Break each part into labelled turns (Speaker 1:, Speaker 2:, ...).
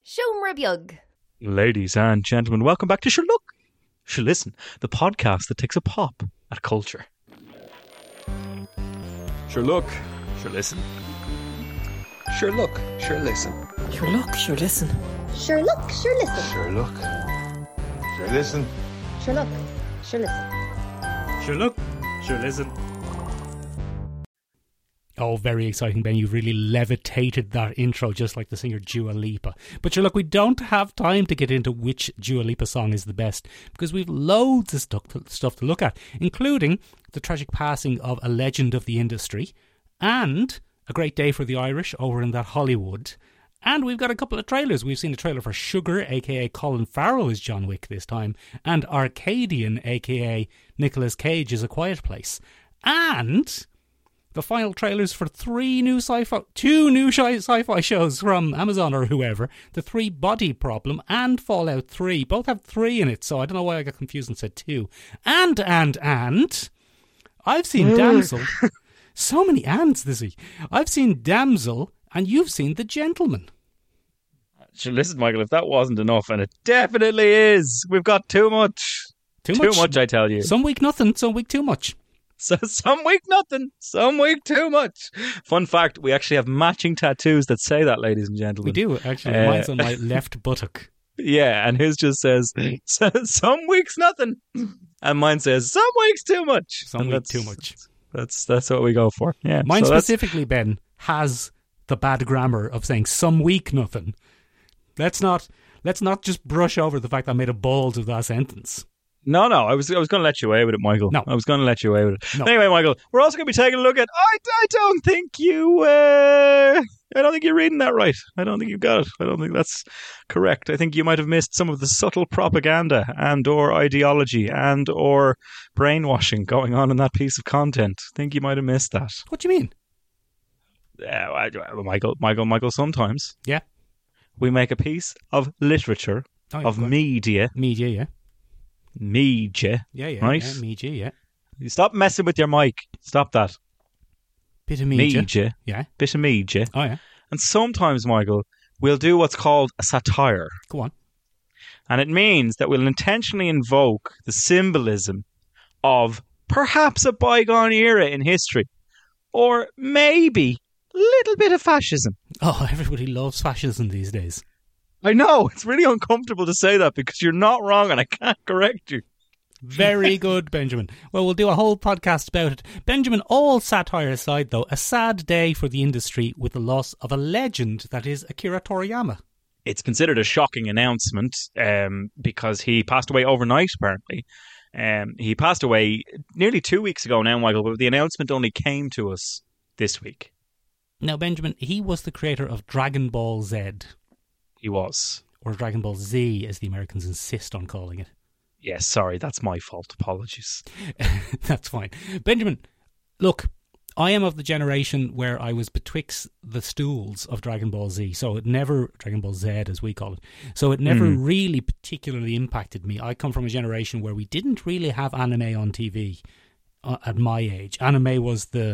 Speaker 1: Siomra beag.
Speaker 2: Ladies and gentlemen, welcome back to Sure Look, Sure Listen, the podcast that takes a pop at culture. Sure Look, Sure Listen.
Speaker 3: Sure look, sure listen.
Speaker 4: Sure look, sure listen.
Speaker 1: Sure look, sure listen.
Speaker 3: Sure look. Sure listen.
Speaker 1: Sure look, sure listen.
Speaker 2: Sure Look, Sure Listen.
Speaker 5: Oh, very exciting, Ben. You've really levitated that intro just like the singer Dua Lipa. But sure, look, we don't have time to get into which Dua Lipa song is the best because we've loads of stuff to look at, including the tragic passing of a legend of the industry and a great day for the Irish over in that Hollywood. And we've got a couple of trailers. We've seen a trailer for Sugar, a.k.a. Colin Farrell as John Wick this time, and Arcadian, a.k.a. Nicolas Cage is A Quiet Place. And the final trailers for two new sci-fi shows from Amazon or whoever. The 3 Body Problem and Fallout 3. Both have 3 in it, so I don't know why I got confused and said 2. And I've seen Damsel. So many ands this week. I've seen Damsel and you've seen The Gentleman.
Speaker 2: Sure, listen, Michael, if that wasn't enough, and it definitely is, we've got too much. Too much, I tell you.
Speaker 5: Some week nothing, some week too much.
Speaker 2: So some week nothing, some week too much. Fun fact, we actually have matching tattoos that say that, ladies and gentlemen.
Speaker 5: We do, actually. Mine's on my left buttock.
Speaker 2: Yeah, and his just says, some weeks nothing. And mine says, some weeks too much.
Speaker 5: Some week too much.
Speaker 2: That's what we go for. Yeah.
Speaker 5: Mine specifically, Ben, has the bad grammar of saying some week nothing. Let's not just brush over the fact that I made a balls of that sentence.
Speaker 2: No, I was going to let you away with it, Michael.
Speaker 5: No.
Speaker 2: I was going to let you away with it.
Speaker 5: No.
Speaker 2: Anyway, Michael, we're also going to be taking a look at, I don't think you're reading that right. I don't think you got it. I don't think that's correct. I think you might have missed some of the subtle propaganda and or ideology and or brainwashing going on in that piece of content. I think you might have missed that.
Speaker 5: What do you mean?
Speaker 2: Michael, sometimes we make a piece of literature, media.
Speaker 5: Media, yeah.
Speaker 2: Media.
Speaker 5: Yeah,
Speaker 2: right?
Speaker 5: Yeah, media, yeah.
Speaker 2: You stop messing with your mic. Stop that.
Speaker 5: Bit of media.
Speaker 2: Media.
Speaker 5: Yeah.
Speaker 2: Bit of media.
Speaker 5: Oh, yeah.
Speaker 2: And sometimes, Michael, we'll do what's called a satire.
Speaker 5: Go on.
Speaker 2: And it means that we'll intentionally invoke the symbolism of perhaps a bygone era in history. Or maybe a little bit of fascism.
Speaker 5: Oh, everybody loves fascism these days.
Speaker 2: I know, it's really uncomfortable to say that because you're not wrong and I can't correct you.
Speaker 5: Very good, Benjamin. Well, we'll do a whole podcast about it. Benjamin, all satire aside, though, a sad day for the industry with the loss of a legend that is Akira Toriyama.
Speaker 2: It's considered a shocking announcement because he passed away overnight, apparently. He passed away nearly 2 weeks ago now, Michael, but the announcement only came to us this week.
Speaker 5: Now, Benjamin, he was the creator of Dragon Ball Z.
Speaker 2: He was.
Speaker 5: Or Dragon Ball Z, as the Americans insist on calling it.
Speaker 2: Yes, sorry, that's my fault. Apologies.
Speaker 5: That's fine. Benjamin, look, I am of the generation where I was betwixt the stools of Dragon Ball Z. So it never, Dragon Ball Z as we call it. So it never really particularly impacted me. I come from a generation where we didn't really have anime on TV at my age. Anime was the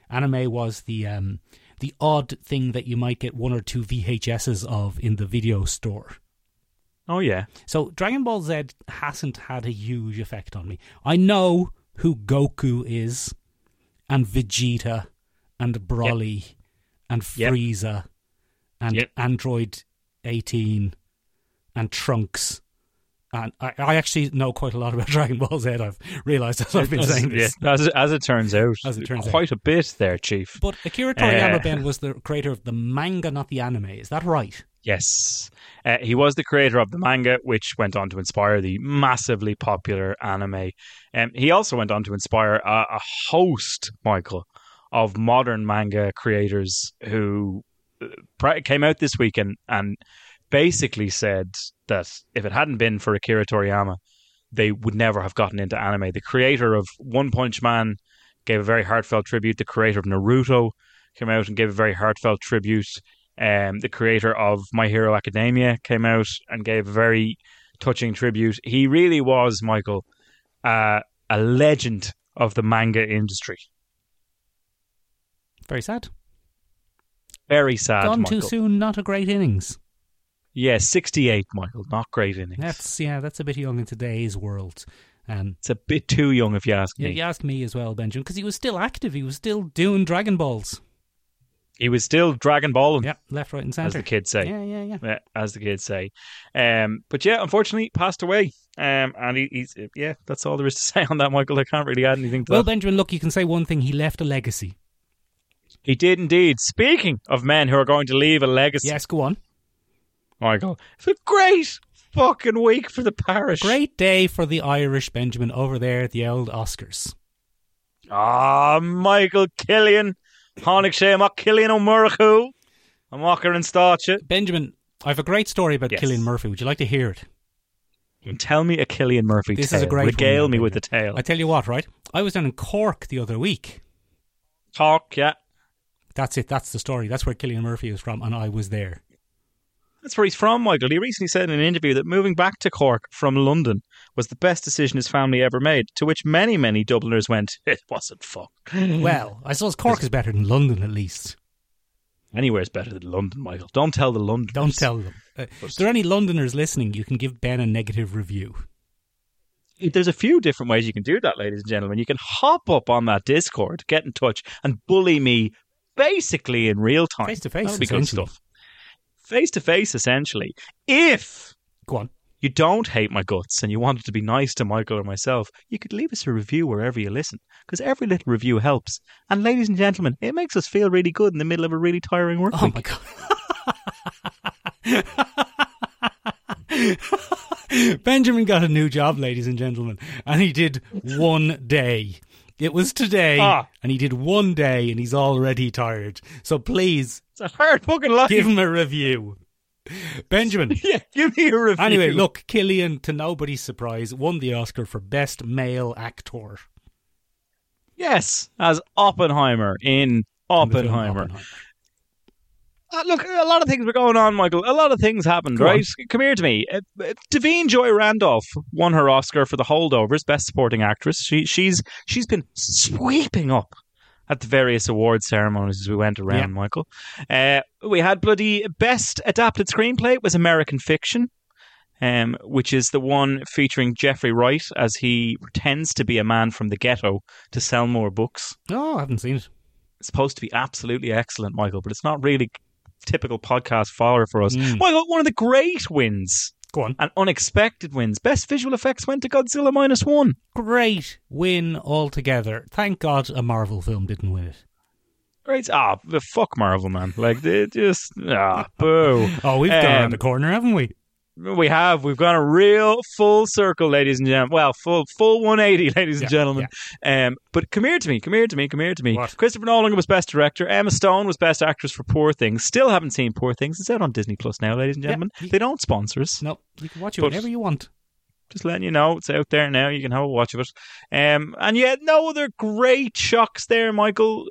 Speaker 5: odd thing that you might get 1 or 2 VHSs of in the video store.
Speaker 2: Oh, yeah.
Speaker 5: So Dragon Ball Z hasn't had a huge effect on me. I know who Goku is, and Vegeta, and Broly, and Frieza, and Android 18, and Trunks. And I actually know quite a lot about Dragon Ball Z. I've realised as I've been saying this.
Speaker 2: Yeah, as it turns out. Quite a bit there, Chief.
Speaker 5: But Akira Toriyama, Ben, was the creator of the manga, not the anime. Is that right?
Speaker 2: Yes. He was the creator of the manga, which went on to inspire the massively popular anime. He also went on to inspire a host, Michael, of modern manga creators who came out this week and basically said that if it hadn't been for Akira Toriyama, they would never have gotten into anime. The creator of One Punch Man gave a very heartfelt tribute. The creator of Naruto came out and gave a very heartfelt tribute. The creator of My Hero Academia came out and gave a very touching tribute. He really was, Michael, a legend of the manga industry.
Speaker 5: Very sad.
Speaker 2: Very sad,
Speaker 5: Gone
Speaker 2: Michael.
Speaker 5: too soon, not a great innings.
Speaker 2: Yeah, 68, Michael. Not great innings.
Speaker 5: That's a bit young in today's world.
Speaker 2: It's a bit too young, if you ask me.
Speaker 5: Yeah, you ask me as well, Benjamin, because he was still active. He was still doing Dragon Balls.
Speaker 2: He was still Dragon Balling.
Speaker 5: Yeah, left, right, and centre.
Speaker 2: As the kids say.
Speaker 5: Yeah.
Speaker 2: As the kids say. But yeah, unfortunately, passed away. And he's that's all there is to say on that, Michael. I can't really add anything to that.
Speaker 5: Well, Benjamin, look, you can say one thing. He left a legacy.
Speaker 2: He did indeed. Speaking of men who are going to leave a legacy.
Speaker 5: Yes, go on.
Speaker 2: Michael, it's a great fucking week for the parish.
Speaker 5: Great day for the Irish, Benjamin, over there at the old Oscars.
Speaker 2: Michael Killian. Hánig sé amach Cillian O'Murchu. I'm walking and starch it.
Speaker 5: Benjamin, I have a great story about Cillian Murphy. Would you like to hear it?
Speaker 2: Tell me a Cillian Murphy
Speaker 5: This
Speaker 2: tale.
Speaker 5: is a great
Speaker 2: Regale
Speaker 5: one,
Speaker 2: me
Speaker 5: Benjamin.
Speaker 2: with the tale.
Speaker 5: I tell you what, right? I was down in Cork the other week.
Speaker 2: Cork, yeah.
Speaker 5: That's it. That's the story. That's where Cillian Murphy is from, and I was there.
Speaker 2: That's where he's from, Michael. He recently said in an interview that moving back to Cork from London was the best decision his family ever made, to which many, many Dubliners went, it wasn't fun.
Speaker 5: Well, I suppose Cork is better than London, at least.
Speaker 2: Anywhere's better than London, Michael. Don't tell the Londoners.
Speaker 5: Don't tell them. If there are any Londoners listening, you can give Ben a negative review.
Speaker 2: There's a few different ways you can do that, ladies and gentlemen. You can hop up on that Discord, get in touch, and bully me basically in real time.
Speaker 5: Face to face,
Speaker 2: That'll be good
Speaker 5: essentially.
Speaker 2: stuff. Face to face, essentially. If
Speaker 5: Go on.
Speaker 2: you don't hate my guts and you wanted to be nice to Michael or myself, you could leave us a review wherever you listen, because every little review helps. And ladies and gentlemen, it makes us feel really good in the middle of a really tiring work
Speaker 5: Oh,
Speaker 2: week.
Speaker 5: my God. Benjamin got a new job, ladies and gentlemen, and he did one day. It was today, and he did one day, and he's already tired. So please,
Speaker 2: It's a hard fucking life.
Speaker 5: give him a review. Benjamin.
Speaker 2: Yeah, give me a review.
Speaker 5: Anyway, look, Cillian, to nobody's surprise, won the Oscar for Best Male Actor.
Speaker 2: Yes, as Oppenheimer in Oppenheimer. Look, a lot of things were going on, Michael. A lot of things happened,
Speaker 5: Go
Speaker 2: right?
Speaker 5: on.
Speaker 2: Come here to me. Davine Joy Randolph won her Oscar for The Holdovers, Best Supporting Actress. She's been sweeping up at the various award ceremonies as we went around, Michael. We had bloody Best Adapted Screenplay. It was American Fiction, which is the one featuring Jeffrey Wright as he pretends to be a man from the ghetto to sell more books.
Speaker 5: Oh, I haven't seen it.
Speaker 2: It's supposed to be absolutely excellent, Michael, but it's not really typical podcast follower for us. Michael, one of the great wins.
Speaker 5: Go on.
Speaker 2: And unexpected wins. Best visual effects went to Godzilla -1.
Speaker 5: Great win altogether. Thank God a Marvel film didn't win it.
Speaker 2: Great. Fuck Marvel, man. Like, they just, boo.
Speaker 5: Oh, we've gone around the corner, haven't we?
Speaker 2: We've gone a real full circle, ladies and gentlemen. Well, full 180, ladies and gentlemen. But come here to me.
Speaker 5: What?
Speaker 2: Christopher Nolan was Best Director. Emma Stone was Best Actress for Poor Things. Still haven't seen Poor Things. It's out on Disney Plus now, ladies and gentlemen. They don't sponsor us.
Speaker 5: No, you can watch it
Speaker 2: But-
Speaker 5: whenever you want.
Speaker 2: Just letting you know, it's out there now. You can have a watch of it. And yet, no other great shocks there, Michael.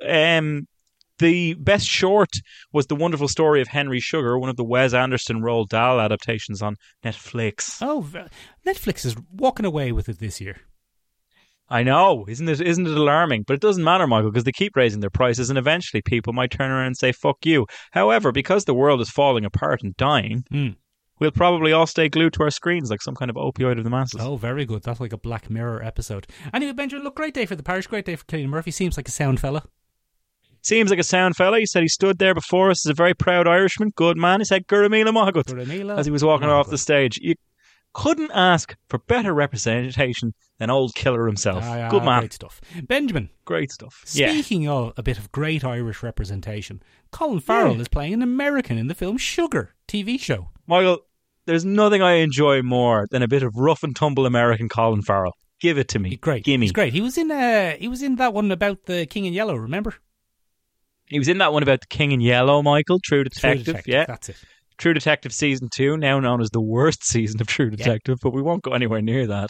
Speaker 2: The best short was The Wonderful Story of Henry Sugar, one of the Wes Anderson Roald Dahl adaptations on Netflix.
Speaker 5: Oh, Netflix is walking away with it this year.
Speaker 2: I know, isn't it alarming? But it doesn't matter, Michael, because they keep raising their prices, and eventually people might turn around and say, fuck you. However, because the world is falling apart and dying, we'll probably all stay glued to our screens like some kind of opioid of the masses.
Speaker 5: Oh, very good. That's like a Black Mirror episode. Anyway, Benjamin, look, great day for the parish, great day for Cillian Murphy. Seems like a sound fella.
Speaker 2: Seems like a sound fella. He said he stood there before us as a very proud Irishman. Good man. He said Guramila Mahagut
Speaker 5: Guramila
Speaker 2: as he was walking off
Speaker 5: Mahagut.
Speaker 2: the stage. You couldn't ask for better representation than old Killer himself. Good man.
Speaker 5: Great stuff. Benjamin,
Speaker 2: Great stuff. Yeah.
Speaker 5: speaking of a bit of great Irish representation, Colin Farrell is playing an American in the film Sugar TV show.
Speaker 2: Michael, there's nothing I enjoy more than a bit of rough and tumble American Colin Farrell. Give it to me.
Speaker 5: Great.
Speaker 2: Gimme.
Speaker 5: He's great. He was in that one about the King in Yellow, remember?
Speaker 2: He was in that one about the King in Yellow, Michael. True Detective. Yeah.
Speaker 5: That's it.
Speaker 2: True Detective Season 2, now known as the worst season of True Detective, but we won't go anywhere near that.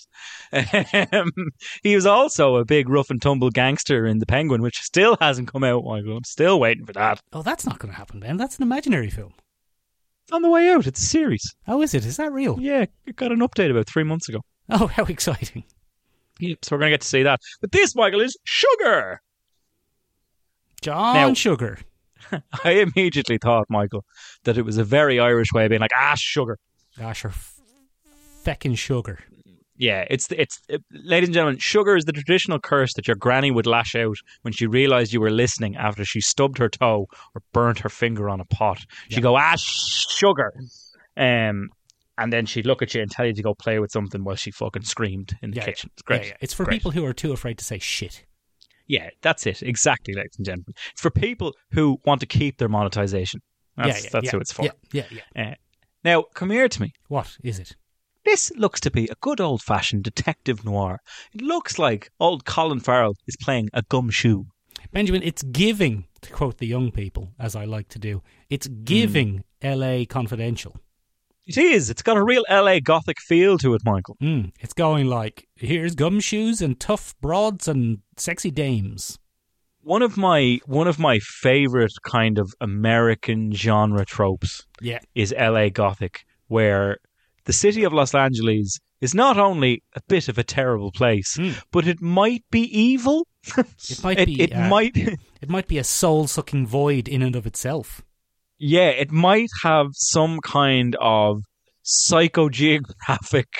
Speaker 2: He was also a big rough and tumble gangster in The Penguin, which still hasn't come out, Michael. I'm still waiting for that.
Speaker 5: Oh, that's not going to happen, Ben. That's an imaginary film.
Speaker 2: It's on the way out. It's a series.
Speaker 5: Oh, is it? Is that real?
Speaker 2: Yeah, it got an update about 3 months ago.
Speaker 5: Oh, how exciting.
Speaker 2: Yep, so we're going to get to see that. But this, Michael, is Sugar.
Speaker 5: John
Speaker 2: Now-
Speaker 5: Sugar.
Speaker 2: I immediately thought, Michael, that it was a very Irish way of being like, sugar.
Speaker 5: Gosh, her feckin' sugar.
Speaker 2: Yeah, ladies and gentlemen, sugar is the traditional curse that your granny would lash out when she realised you were listening after she stubbed her toe or burnt her finger on a pot. She'd go, sugar. And then she'd look at you and tell you to go play with something while she fucking screamed in the kitchen. It's great.
Speaker 5: Yeah. It's for people who are too afraid to say shit.
Speaker 2: Yeah, that's it. Exactly, ladies and gentlemen. It's for people who want to keep their monetization. That's who it's for.
Speaker 5: Yeah.
Speaker 2: Now, come here to me.
Speaker 5: What is it?
Speaker 2: This looks to be a good old-fashioned detective noir. It looks like old Colin Farrell is playing a gumshoe.
Speaker 5: Benjamin, it's giving, to quote the young people, as I like to do, it's giving LA Confidential.
Speaker 2: It is. It's got a real LA Gothic feel to it, Michael.
Speaker 5: It's going like, here's gumshoes and tough broads and sexy dames.
Speaker 2: One of my favourite kind of American genre tropes is LA Gothic, where the city of Los Angeles is not only a bit of a terrible place, but it might be evil.
Speaker 5: It might be a soul-sucking void in and of itself.
Speaker 2: Yeah, it might have some kind of psychogeographic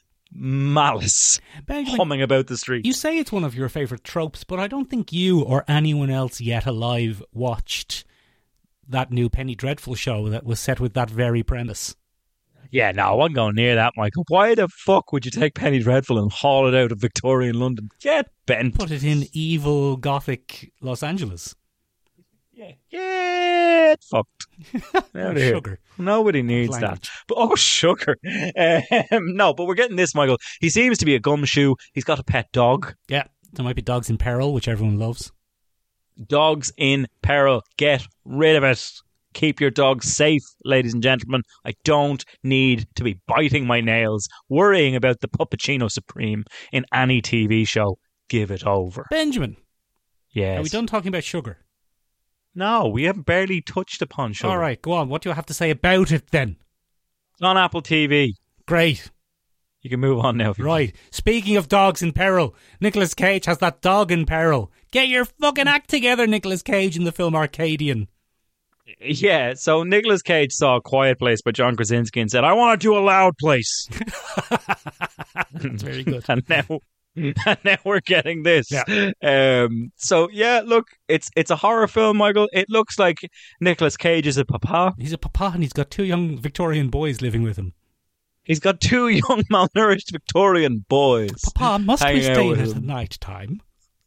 Speaker 2: malice humming about the street.
Speaker 5: You say it's one of your favourite tropes, but I don't think you or anyone else yet alive watched that new Penny Dreadful show that was set with that very premise.
Speaker 2: Yeah, no, I wasn't going near that, Michael. Why the fuck would you take Penny Dreadful and haul it out of Victorian London? Get bent.
Speaker 5: Put it in evil, gothic Los Angeles.
Speaker 2: Yeah. Get fucked.
Speaker 5: Sugar.
Speaker 2: Nobody needs that. But, sugar. No, but we're getting this, Michael. He seems to be a gumshoe. He's got a pet dog.
Speaker 5: Yeah, there might be dogs in peril, which everyone loves.
Speaker 2: Dogs in peril. Get rid of it. Keep your dog safe, ladies and gentlemen. I don't need to be biting my nails, worrying about the Puppuccino Supreme in any TV show. Give it over.
Speaker 5: Benjamin.
Speaker 2: Yes.
Speaker 5: Are we done talking about sugar?
Speaker 2: No, we haven't barely touched upon sugar.
Speaker 5: All right, go on. What do you have to say about it then?
Speaker 2: It's on Apple TV.
Speaker 5: Great.
Speaker 2: You can move on now. If you
Speaker 5: right. Speaking of dogs in peril, Nicolas Cage has that dog in peril. Get your fucking act together, Nicolas Cage, in the film Arcadian.
Speaker 2: Yeah, so Nicolas Cage saw A Quiet Place by John Krasinski and said, I want to do A Loud Place.
Speaker 5: That's very good.
Speaker 2: And now we're getting this.
Speaker 5: Yeah.
Speaker 2: So, yeah, look, it's a horror film, Michael. It looks like Nicolas Cage is a papa.
Speaker 5: He's a papa and he's got 2 young Victorian boys living with him.
Speaker 2: He's got 2 young malnourished Victorian boys.
Speaker 5: Papa must be staying at night time.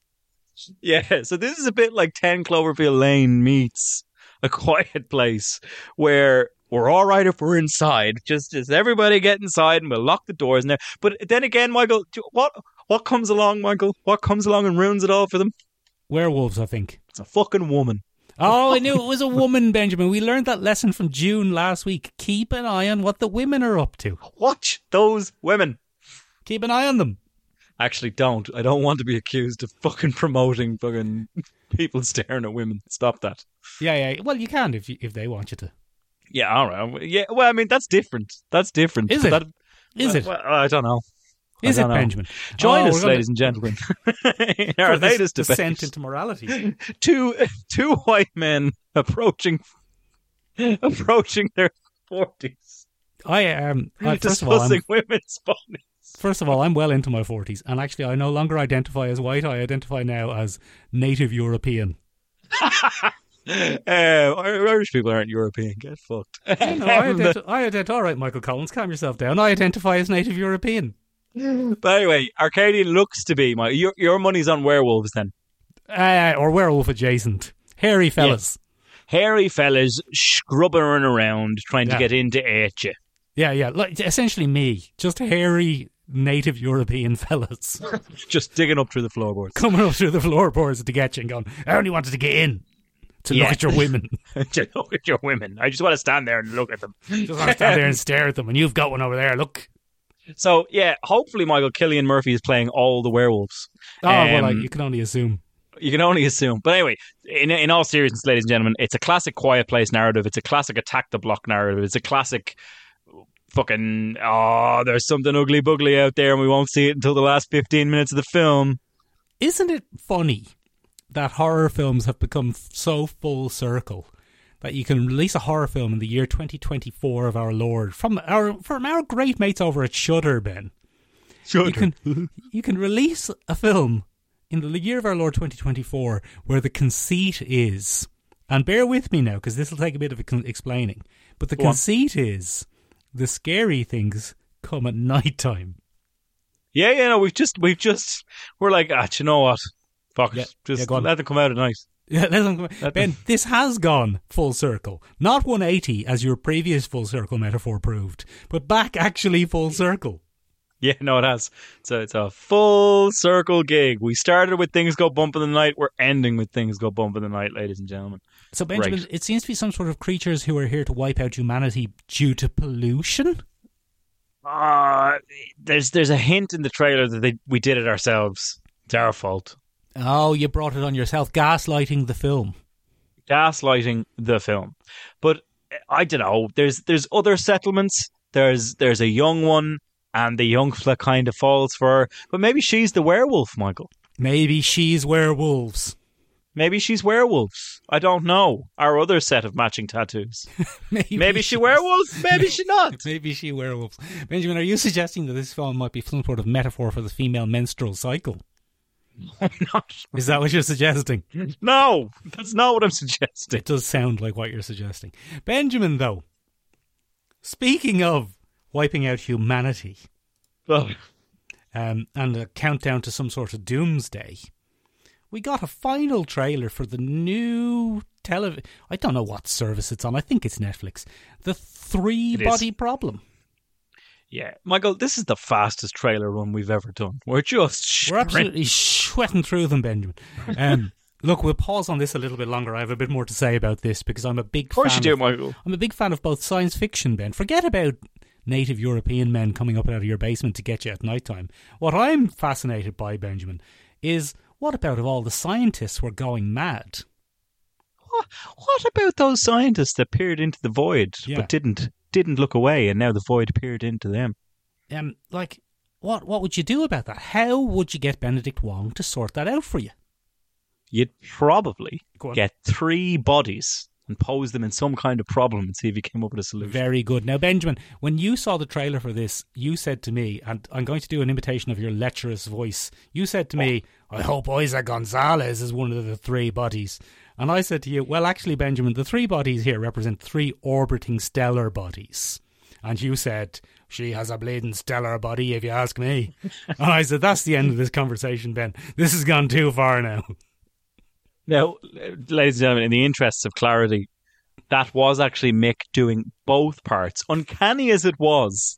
Speaker 2: Yeah, so this is a bit like 10 Cloverfield Lane meets A Quiet Place, where we're all right if we're inside. Just everybody get inside and we'll lock the doors in there. But then again, Michael, what comes along, Michael? What comes along and ruins it all for them?
Speaker 5: Werewolves, I think.
Speaker 2: It's a fucking woman.
Speaker 5: Oh, I knew it was a woman, Benjamin. We learned that lesson from June last week. Keep an eye on what the women are up to.
Speaker 2: Watch those women.
Speaker 5: Keep an eye on them.
Speaker 2: Actually, don't. I don't want to be accused of fucking promoting fucking people staring at women. Stop that.
Speaker 5: Yeah. Well, you can if they want you to.
Speaker 2: Yeah, all right. Yeah, well, I mean, that's different.
Speaker 5: Is it? Is it?
Speaker 2: Well, I don't know.
Speaker 5: Is it, Benjamin?
Speaker 2: Join us, ladies and gentlemen, in our latest debate.
Speaker 5: Descent into morality.
Speaker 2: Two white men approaching their 40s.
Speaker 5: Discussing
Speaker 2: women's bodies.
Speaker 5: First of all, I'm well into my 40s, and actually I no longer identify as white. I identify now as native European.
Speaker 2: Irish people aren't European. Get fucked.
Speaker 5: I identify. All right, Michael Collins, calm yourself down. I identify as native European.
Speaker 2: But anyway, Arcadian looks to be your money's on werewolves then,
Speaker 5: or werewolf adjacent. Hairy fellas.
Speaker 2: Yeah. Hairy fellas scrubbing around trying to get into at you.
Speaker 5: Yeah, like essentially me, just hairy native European fellas,
Speaker 2: just digging up through the floorboards,
Speaker 5: coming up through the floorboards to get you and going, I only wanted to get in to look at your women.
Speaker 2: To look at your women. I just want to stand there and look at them.
Speaker 5: Just want to stand there and stare at them, and you've got one over there. Look.
Speaker 2: So yeah, hopefully Michael Cillian Murphy is playing all the werewolves.
Speaker 5: You can only assume.
Speaker 2: You can only assume. But anyway, in all seriousness, ladies and gentlemen, it's a classic Quiet Place narrative. It's a classic Attack the Block narrative. It's a classic fucking, there's something ugly bugly out there and we won't see it until the last 15 minutes of the film.
Speaker 5: Isn't it funny that horror films have become so full circle that you can release a horror film in the year 2024 of our Lord from our great mates over at Shudder, Ben.
Speaker 2: Shudder.
Speaker 5: You can release a film in the year of our Lord 2024 where the conceit is, and bear with me now because this will take a bit of explaining, but the conceit is the scary things come at night time.
Speaker 2: Yeah, no, we're like, do you know what? Fuck it. Just let them come out at night.
Speaker 5: Yeah, Ben, this has gone full circle. Not 180 as your previous full circle metaphor proved, but back actually full circle.
Speaker 2: Yeah, no, it has. It's a full circle gig. We started with Things Go Bump in the Night. We're ending with Things Go Bump in the Night, ladies and gentlemen.
Speaker 5: So, Benjamin, It seems to be some sort of creatures who are here to wipe out humanity due to pollution?
Speaker 2: There's a hint in the trailer that we did it ourselves. It's our fault.
Speaker 5: Oh, you brought it on yourself. Gaslighting the film.
Speaker 2: Gaslighting the film. But I don't know. There's other settlements. There's a young one, and the young fella kind of falls for her. But maybe she's the werewolf, Michael.
Speaker 5: Maybe she's werewolves.
Speaker 2: Maybe she's werewolves. I don't know. Our other set of matching tattoos. Maybe she werewolf. Maybe she not.
Speaker 5: Maybe she werewolves. Benjamin, are you suggesting that this film might be some sort of metaphor for the female menstrual cycle?
Speaker 2: I'm not.
Speaker 5: Is that what you're suggesting?
Speaker 2: No, that's not what I'm suggesting.
Speaker 5: It does sound like what you're suggesting. Benjamin, though, speaking of wiping out humanity and a countdown to some sort of doomsday, we got a final trailer for the new television. I don't know what service it's on. I think it's Netflix. The Three Body Problem.
Speaker 2: Yeah, Michael, this is the fastest trailer run we've ever done. We're
Speaker 5: absolutely sweating through them, Benjamin. Look, we'll pause on this a little bit longer. I have a bit more to say about this because I'm a big fan.
Speaker 2: Of course you do, Michael.
Speaker 5: I'm a big fan of both science fiction, Ben. Forget about native European men coming up out of your basement to get you at night time. What I'm fascinated by, Benjamin, is what about if all the scientists were going mad?
Speaker 2: What about those scientists that peered into the void but didn't look away, and now the void peered into them?
Speaker 5: What would you do about that? How would you get Benedict Wong to sort that out for you?
Speaker 2: You'd probably get 3 bodies and pose them in some kind of problem and see if you came up with a solution.
Speaker 5: Very good. Now, Benjamin, when you saw the trailer for this, you said to me, and I'm going to do an imitation of your lecherous voice, you said to me, I hope Isaac Gonzalez is one of the 3 bodies. And I said to you, well, actually, Benjamin, the 3 bodies here represent 3 orbiting stellar bodies. And you said, she has a bleeding stellar body, if you ask me. And I said, that's the end of this conversation, Ben. This has gone too far now.
Speaker 2: Now, ladies and gentlemen, in the interests of clarity, that was actually Mick doing both parts. Uncanny as it was,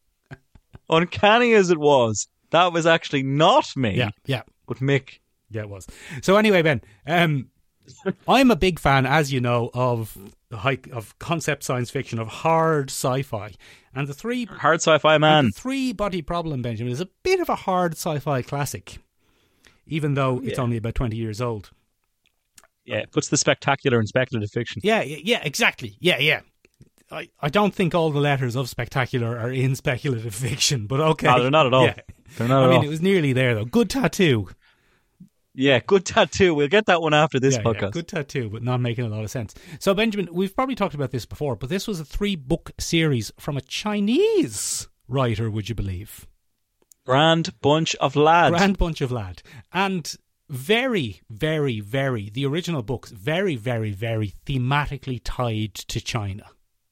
Speaker 2: that was actually not me.
Speaker 5: Yeah.
Speaker 2: But Mick.
Speaker 5: Yeah, it was. So anyway, Ben, I'm a big fan, as you know, of concept science fiction, of hard sci-fi. And
Speaker 2: hard sci-fi man.
Speaker 5: The Three Body Problem, Benjamin, is a bit of a hard sci-fi classic, even though it's only about 20 years old.
Speaker 2: Yeah, it puts the spectacular in speculative fiction.
Speaker 5: Yeah, exactly. Yeah. I don't think all the letters of spectacular are in speculative fiction, but okay.
Speaker 2: No, they're not at all.
Speaker 5: Yeah.
Speaker 2: They're not at all.
Speaker 5: It was nearly there, though. Good tattoo.
Speaker 2: Yeah, good tattoo. We'll get that one after this podcast.
Speaker 5: Yeah, good tattoo, but not making a lot of sense. So, Benjamin, we've probably talked about this before, but this was a 3-book series from a Chinese writer, would you believe?
Speaker 2: Grand bunch of lad. And very, very, very, the original books, very, very, very thematically tied to China.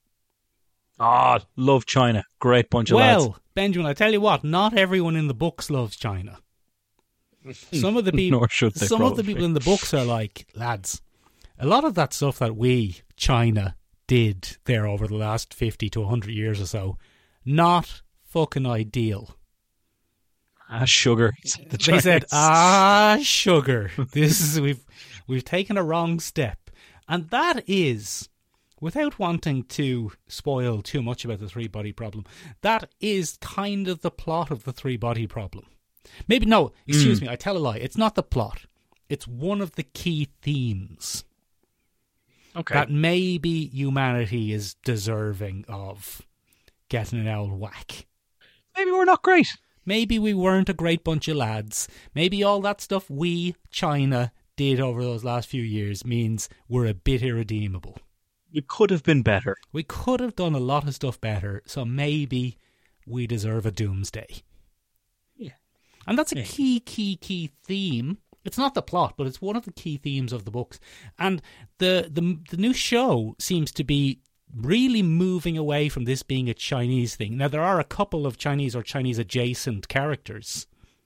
Speaker 2: Love China. Great bunch of lads.
Speaker 5: Well, Benjamin, I tell you what, not everyone in the books loves China. Some of the people, of the people in the books are like, lads, a lot of that stuff that China did there over the last 50 to 100 years or so, not fucking ideal.
Speaker 2: Sugar.
Speaker 5: They said, sugar. We've taken a wrong step. And that is, without wanting to spoil too much about the 3-body problem, that is kind of the plot of the 3-body problem. Maybe, no, excuse me, I tell a lie. It's not the plot. It's one of the key themes.
Speaker 2: Okay.
Speaker 5: That maybe humanity is deserving of getting an old whack.
Speaker 2: Maybe we're not great.
Speaker 5: Maybe we weren't a great bunch of lads. Maybe all that stuff China, did over those last few years means we're a bit irredeemable.
Speaker 2: We could have been better.
Speaker 5: We could have done a lot of stuff better, so maybe we deserve a doomsday.
Speaker 2: Yeah.
Speaker 5: And that's a key theme. It's not the plot, but it's one of the key themes of the books. And the new show seems to be really moving away from this being a Chinese thing. Now, there are a couple of Chinese or Chinese-adjacent characters,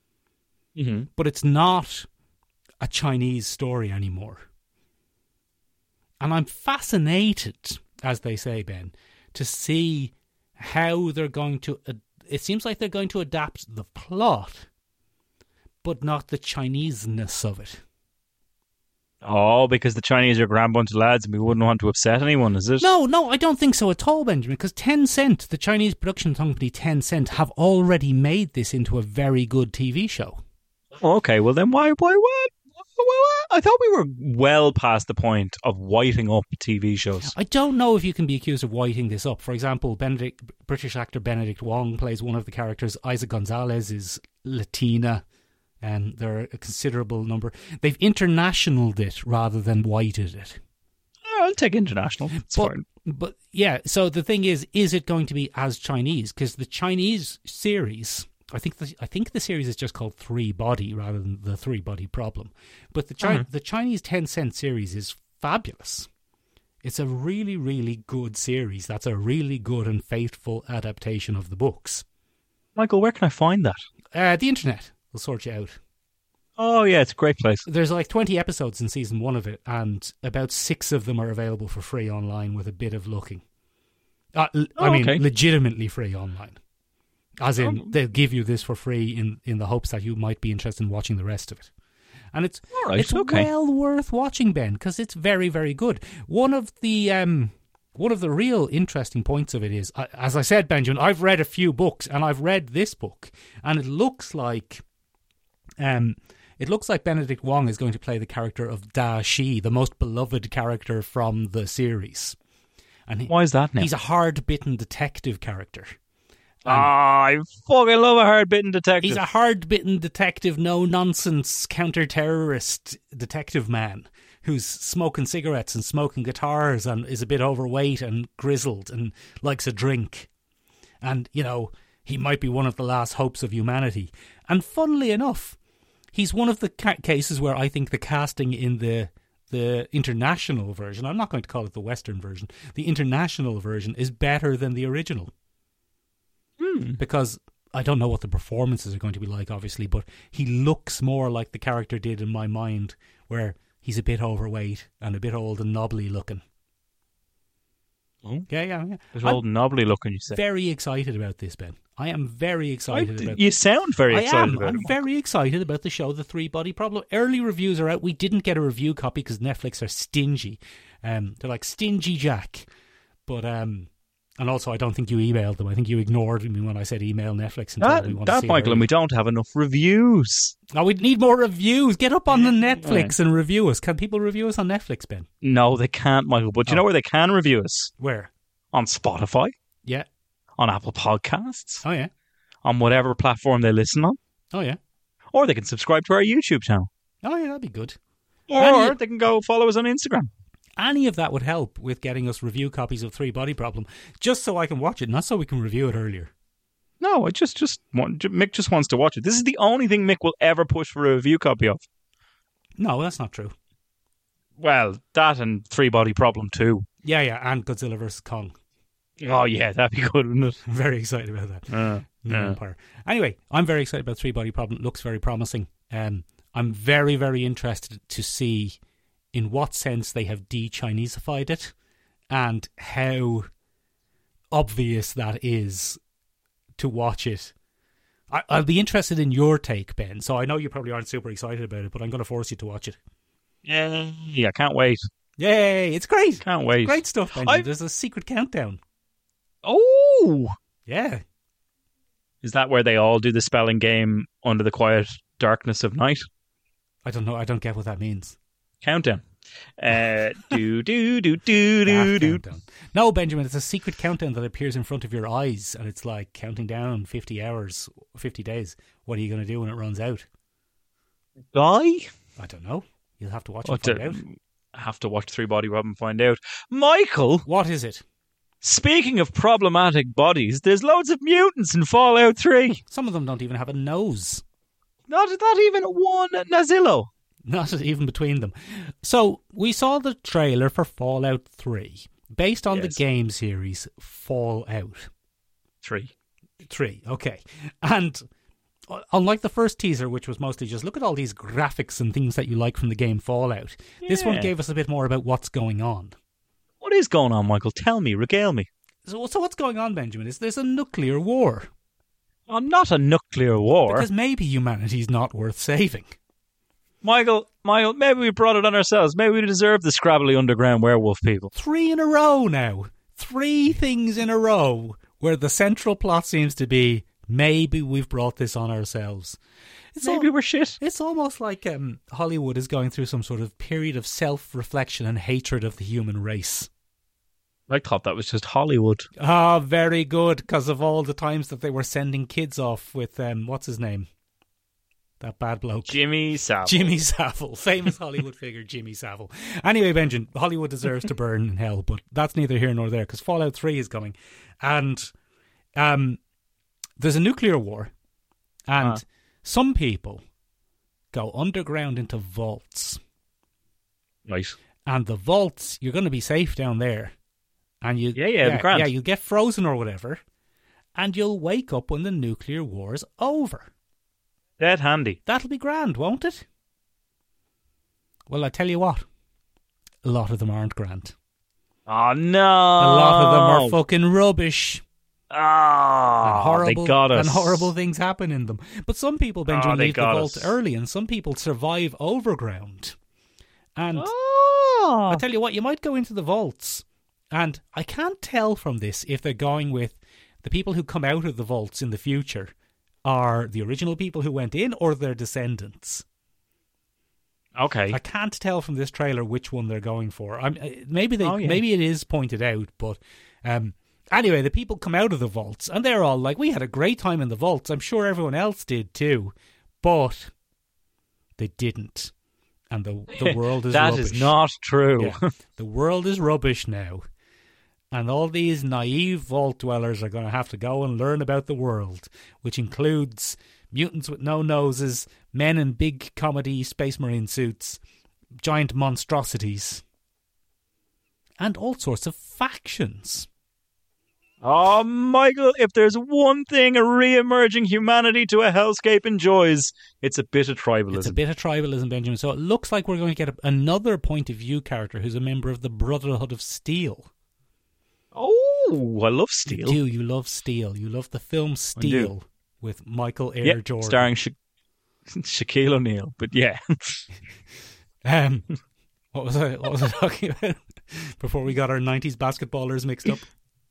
Speaker 5: but it's not a Chinese story anymore. And I'm fascinated, as they say, Ben, to see how they're going to... It seems like they're going to adapt the plot, but not the Chinese-ness of it.
Speaker 2: Oh, because the Chinese are a grand bunch of lads and we wouldn't want to upset anyone, is it?
Speaker 5: No, I don't think so at all, Benjamin, because Tencent, the Chinese production company Tencent, have already made this into a very good TV show.
Speaker 2: Oh, okay, well then why? I thought we were well past the point of whiting up TV shows.
Speaker 5: I don't know if you can be accused of whiting this up. For example, British actor Benedict Wong plays one of the characters. Isa Gonzalez is Latina. There are a considerable number. They've internationaled it rather than whited it.
Speaker 2: I'll take international. It's fine.
Speaker 5: But yeah, so the thing is it going to be as Chinese? Because the Chinese series, I think the series is just called Three Body rather than the Three Body Problem. But the Chinese Tencent series is fabulous. It's a really, really good series. That's a really good and faithful adaptation of the books.
Speaker 2: Michael, where can I find that?
Speaker 5: The internet will sort you out.
Speaker 2: Oh, yeah, it's a great place.
Speaker 5: There's like 20 episodes in season 1 of it, and about 6 of them are available for free online with a bit of looking. Legitimately free online. As in, they'll give you this for free in the hopes that you might be interested in watching the rest of it. And it's well worth watching, Ben, because it's very, very good. One of the real interesting points of it is, as I said, Benjamin, I've read a few books, and I've read this book, and it looks like Benedict Wong is going to play the character of Da Shi, the most beloved character from the series. And
Speaker 2: why is that now?
Speaker 5: He's a hard-bitten detective character.
Speaker 2: I fucking love a hard-bitten detective.
Speaker 5: He's a hard-bitten detective, no-nonsense, counter-terrorist detective man who's smoking cigarettes and smoking guitars and is a bit overweight and grizzled and likes a drink. And, he might be one of the last hopes of humanity. And funnily enough, he's one of the cases where I think the casting in the international version, I'm not going to call it the Western version, the international version is better than the original. Because I don't know what the performances are going to be like, obviously, but he looks more like the character did in my mind, where he's a bit overweight and a bit old and knobbly looking.
Speaker 2: Oh.
Speaker 5: Yeah.
Speaker 2: Bit old and knobbly looking, you say?
Speaker 5: Very excited about this, Ben. I am very excited about
Speaker 2: You sound very excited about it.
Speaker 5: I'm very excited about the show, The Three Body Problem. Early reviews are out. We didn't get a review copy because Netflix are stingy. They're like Stingy Jack. But... and also, I don't think you emailed them. I think you ignored me when I said email Netflix.
Speaker 2: Michael, and we don't have enough reviews.
Speaker 5: Oh, we need more reviews. Get up on the Netflix and review us. Can people review us on Netflix, Ben?
Speaker 2: No, they can't, Michael. But you know where they can review us?
Speaker 5: Where?
Speaker 2: On Spotify.
Speaker 5: Yeah.
Speaker 2: On Apple Podcasts.
Speaker 5: Oh, yeah.
Speaker 2: On whatever platform they listen on.
Speaker 5: Oh, yeah.
Speaker 2: Or they can subscribe to our YouTube channel.
Speaker 5: Oh, yeah, that'd be good.
Speaker 2: Or they can go follow us on Instagram.
Speaker 5: Any of that would help with getting us review copies of Three Body Problem, just so I can watch it, not so we can review it earlier.
Speaker 2: No, Mick just wants to watch it. This is the only thing Mick will ever push for a review copy of.
Speaker 5: No, that's not true.
Speaker 2: Well, that and Three Body Problem too.
Speaker 5: Yeah, and Godzilla vs. Kong.
Speaker 2: Oh, yeah, that'd be good, wouldn't it?
Speaker 5: I'm very excited about that. Empire. Anyway, I'm very excited about Three Body Problem. It looks very promising. I'm very, very interested to see in what sense they have de-Chinesified it and how obvious that is to watch it. I'll be interested in your take, Ben. So I know you probably aren't super excited about it, but I'm going to force you to watch it.
Speaker 2: Yeah, can't wait.
Speaker 5: Yay, it's great.
Speaker 2: Can't wait.
Speaker 5: Great stuff, Benjamin. There's a secret countdown.
Speaker 2: Oh!
Speaker 5: Yeah.
Speaker 2: Is that where they all do the spelling game under the quiet darkness of night?
Speaker 5: I don't know. I don't get what that means.
Speaker 2: Countdown. Do.
Speaker 5: No, Benjamin, it's a secret countdown that appears in front of your eyes, and it's like counting down 50 hours, 50 days. What are you going to do when it runs out?
Speaker 2: Die?
Speaker 5: I don't know. You'll have to watch and find out.
Speaker 2: Have to watch Three Body Rob and find out. Michael,
Speaker 5: What is it?
Speaker 2: speaking of problematic bodies, there's loads of mutants in Fallout 3.
Speaker 5: Some of them don't even have a nose.
Speaker 2: Not even one Nazillo.
Speaker 5: Not even between them. So, we saw the trailer for Fallout 3, based on the game series Fallout
Speaker 2: 3.
Speaker 5: 3, okay. And unlike the first teaser, which was mostly just look at all these graphics and things that you like from the game Fallout, this one gave us a bit more about what's going on.
Speaker 2: What is going on, Michael? Tell me, regale me.
Speaker 5: So what's going on, Benjamin, is there's a nuclear war.
Speaker 2: Oh, not a nuclear war.
Speaker 5: Because maybe humanity's not worth saving.
Speaker 2: Michael, maybe we brought it on ourselves. Maybe we deserve the scrabbly underground werewolf people.
Speaker 5: 3 in a row now. 3 things in a row where the central plot seems to be maybe we've brought this on ourselves.
Speaker 2: Maybe we're shit.
Speaker 5: It's almost like Hollywood is going through some sort of period of self-reflection and hatred of the human race.
Speaker 2: I thought that was just Hollywood.
Speaker 5: Ah, very good, because of all the times that they were sending kids off with, what's his name? That bad bloke.
Speaker 2: Jimmy Savile.
Speaker 5: Jimmy Savile. Famous Hollywood figure, Jimmy Savile. Anyway, Benjamin, Hollywood deserves to burn in hell, but that's neither here nor there, because Fallout 3 is coming. And there's a nuclear war, and some people go underground into vaults.
Speaker 2: Right.
Speaker 5: And the vaults, you're going to be safe down there. And you,
Speaker 2: grand.
Speaker 5: Yeah, you'll get frozen or whatever, and you'll wake up when the nuclear war's over.
Speaker 2: Dead handy.
Speaker 5: That'll be grand, won't it? Well, I tell you what, a lot of them aren't grand.
Speaker 2: Oh, no.
Speaker 5: A lot of them are fucking rubbish.
Speaker 2: Oh, they got us.
Speaker 5: And horrible things happen in them. But some people, Benjamin, leave the vault early, and some people survive overground. And I tell you what, you might go into the vaults, and I can't tell from this if they're going with the people who come out of the vaults in the future are the original people who went in or their descendants.
Speaker 2: Okay.
Speaker 5: I can't tell from this trailer which one they're going for. Maybe it is pointed out, but anyway, the people come out of the vaults and they're all like, we had a great time in the vaults. I'm sure everyone else did too, but they didn't. And the world is rubbish.
Speaker 2: That is not true.
Speaker 5: Yeah. The world is rubbish now. And all these naive vault dwellers are going to have to go and learn about the world, which includes mutants with no noses, men in big comedy Space Marine suits, giant monstrosities, and all sorts of factions.
Speaker 2: Oh, Michael, if there's one thing a re-emerging humanity to a hellscape enjoys, it's a bit of tribalism.
Speaker 5: It's a bit of tribalism, Benjamin. So it looks like we're going to get another point of view character who's a member of the Brotherhood of Steel.
Speaker 2: Oh, I love Steel.
Speaker 5: You do. You love Steel. You love the film Steel with Michael Ayer Jordan.
Speaker 2: Starring Shaquille O'Neal. But yeah.
Speaker 5: What was I talking about before we got our 90s basketballers mixed up?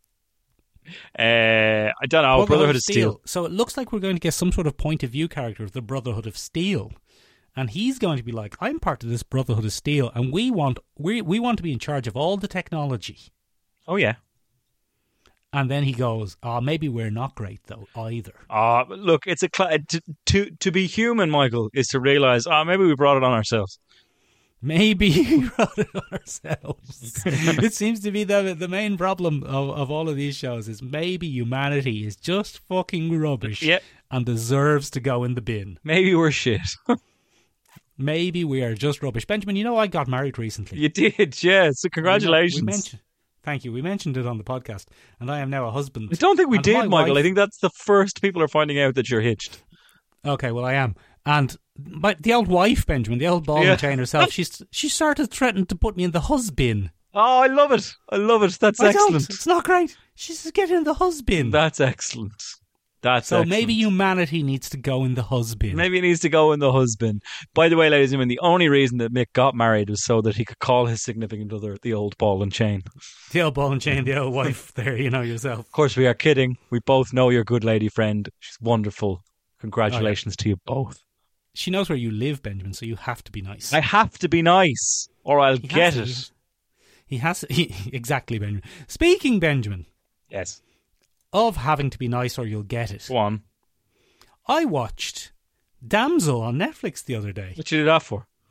Speaker 2: I don't know. Brotherhood of Steel.
Speaker 5: So it looks like we're going to get some sort of point of view character of the Brotherhood of Steel. And he's going to be like, I'm part of this Brotherhood of Steel, and we want to be in charge of all the technology.
Speaker 2: Oh, yeah.
Speaker 5: And then he goes, maybe we're not great, though, either.
Speaker 2: Look, it's to be human, Michael, is to realise, maybe we brought it on ourselves.
Speaker 5: Maybe we brought it on ourselves. It seems to be the main problem of all of these shows is maybe humanity is just fucking rubbish and deserves to go in the bin.
Speaker 2: Maybe we're shit.
Speaker 5: Maybe we are just rubbish. Benjamin, you know I got married recently.
Speaker 2: You did, yeah. So congratulations.
Speaker 5: Thank you. We mentioned it on the podcast, and I am now a husband.
Speaker 2: I don't think we did, Michael. I think that's the first people are finding out that you're hitched. Okay,
Speaker 5: well, I am. And the old wife, Benjamin, the old ball and chain herself, she started threatening to put me in the husbin.
Speaker 2: Oh, I love it. That's excellent.
Speaker 5: It's not great. She says, get in the husbin.
Speaker 2: That's excellent.
Speaker 5: Maybe humanity needs to go in the husband.
Speaker 2: Maybe it needs to go in the husband. By the way, ladies and gentlemen, the only reason that Mick got married was so that he could call his significant other the old ball and chain.
Speaker 5: The old ball and chain, the old wife there, you know yourself.
Speaker 2: Of course, we are kidding. We both know your good lady friend. She's wonderful. Congratulations to you both.
Speaker 5: She knows where you live, Benjamin, so you have to be nice.
Speaker 2: I have to be nice, or I'll get it.
Speaker 5: Exactly, Benjamin. Speaking, Benjamin.
Speaker 2: Yes.
Speaker 5: Of having to be nice or you'll get it.
Speaker 2: Go on.
Speaker 5: I watched Damsel on Netflix the other day.
Speaker 2: What you did that for?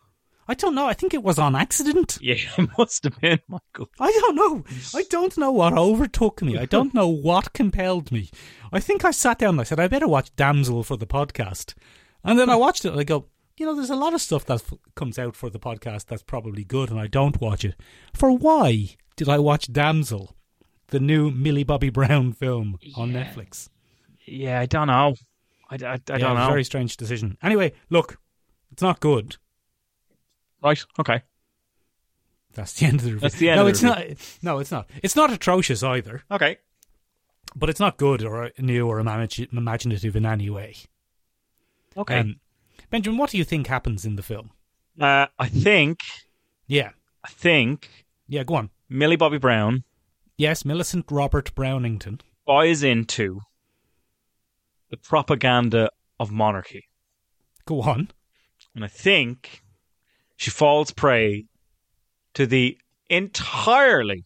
Speaker 5: I don't know. I think it was on accident.
Speaker 2: Yeah, it must have been, Michael.
Speaker 5: I don't know. I don't know what overtook me. I don't know what compelled me. I think I sat down and I said, I better watch Damsel for the podcast. And then I watched it and I go, there's a lot of stuff that comes out for the podcast that's probably good and I don't watch it. For why did I watch Damsel, the new Millie Bobby Brown film on Netflix?
Speaker 2: Yeah, I don't know. I don't know.
Speaker 5: Very strange decision. Anyway, look, it's not good.
Speaker 2: Right, okay.
Speaker 5: That's the end of the review.
Speaker 2: That's the end of the review.
Speaker 5: No, it's not. It's not atrocious either.
Speaker 2: Okay.
Speaker 5: But it's not good or new or imaginative in any way.
Speaker 2: Okay.
Speaker 5: Benjamin, what do you think happens in the film?
Speaker 2: I think...
Speaker 5: Yeah. Yeah, go on.
Speaker 2: Millie Bobby Brown...
Speaker 5: Yes, Millicent Robert Brownington...
Speaker 2: buys into the propaganda of monarchy.
Speaker 5: Go on.
Speaker 2: And I think she falls prey to the entirely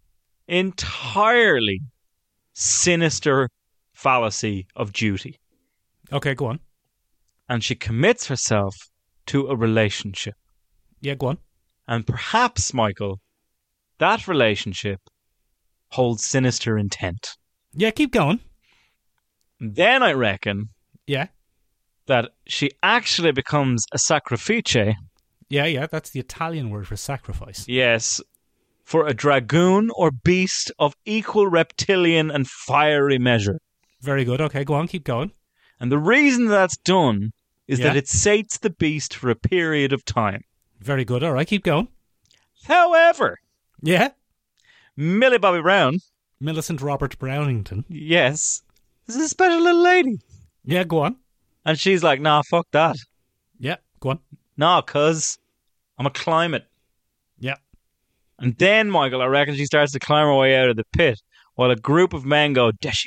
Speaker 2: sinister fallacy of duty.
Speaker 5: Okay, go on.
Speaker 2: And she commits herself to a relationship.
Speaker 5: Yeah, go on.
Speaker 2: And perhaps, Michael, that relationship holds sinister intent.
Speaker 5: Yeah, keep going.
Speaker 2: Then I reckon
Speaker 5: Yeah.
Speaker 2: that she actually becomes a sacrifice.
Speaker 5: Yeah, that's the Italian word for sacrifice.
Speaker 2: Yes, for a dragoon or beast of equal reptilian and fiery measure.
Speaker 5: Very good. Okay, go on, keep going.
Speaker 2: And the reason that's done is
Speaker 5: Yeah.
Speaker 2: that it sates the beast for a period of time.
Speaker 5: Very good. All right, keep going.
Speaker 2: However,
Speaker 5: Yeah.
Speaker 2: Millie Bobby Brown,
Speaker 5: Millicent Robert Brownington.
Speaker 2: yes, is a special little lady.
Speaker 5: Yeah, go on.
Speaker 2: And she's like, nah, fuck that.
Speaker 5: Yeah, go on.
Speaker 2: Nah, cuz I'm a climate.
Speaker 5: Yeah.
Speaker 2: And then, Michael, I reckon she starts to climb her way out of the pit while a group of men go, Deshi,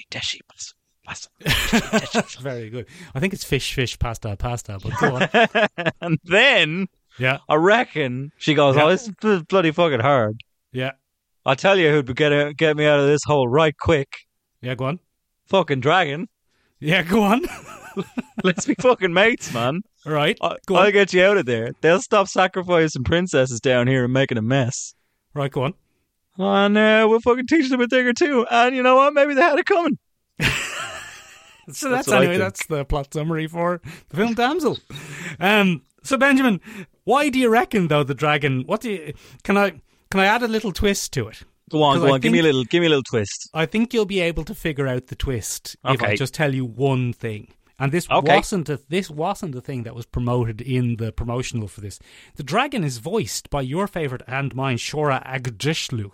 Speaker 5: Very good. I think it's fish, pasta, but go on.
Speaker 2: and then
Speaker 5: Yeah.
Speaker 2: I reckon she goes,
Speaker 5: Yeah.
Speaker 2: oh, this is bloody fucking hard.
Speaker 5: Yeah.
Speaker 2: I'll tell you who'd get me out of this hole right quick.
Speaker 5: Yeah, go on.
Speaker 2: Fucking dragon.
Speaker 5: Yeah, go on.
Speaker 2: Let's be fucking mates, man.
Speaker 5: All right. Go
Speaker 2: I'll
Speaker 5: on.
Speaker 2: get you out of there. They'll stop sacrificing princesses down here and making a mess.
Speaker 5: Right, go on.
Speaker 2: And we'll fucking teach them a thing or two. And you know what? Maybe they had it coming.
Speaker 5: So that's
Speaker 2: what I
Speaker 5: anyway,
Speaker 2: think.
Speaker 5: that's the plot summary for the film Damsel. So Benjamin, why do you reckon though the dragon? Can I add a little twist to it?
Speaker 2: Go on.
Speaker 5: 'Cause I
Speaker 2: Give me a
Speaker 5: think-
Speaker 2: little twist.
Speaker 5: I think you'll be able to figure out the twist if I
Speaker 2: Okay.
Speaker 5: just tell you one thing. And this
Speaker 2: Okay.
Speaker 5: wasn't a thing that was promoted in the promotional for this. The dragon is voiced by your favourite and mine, Shora Agdishlu.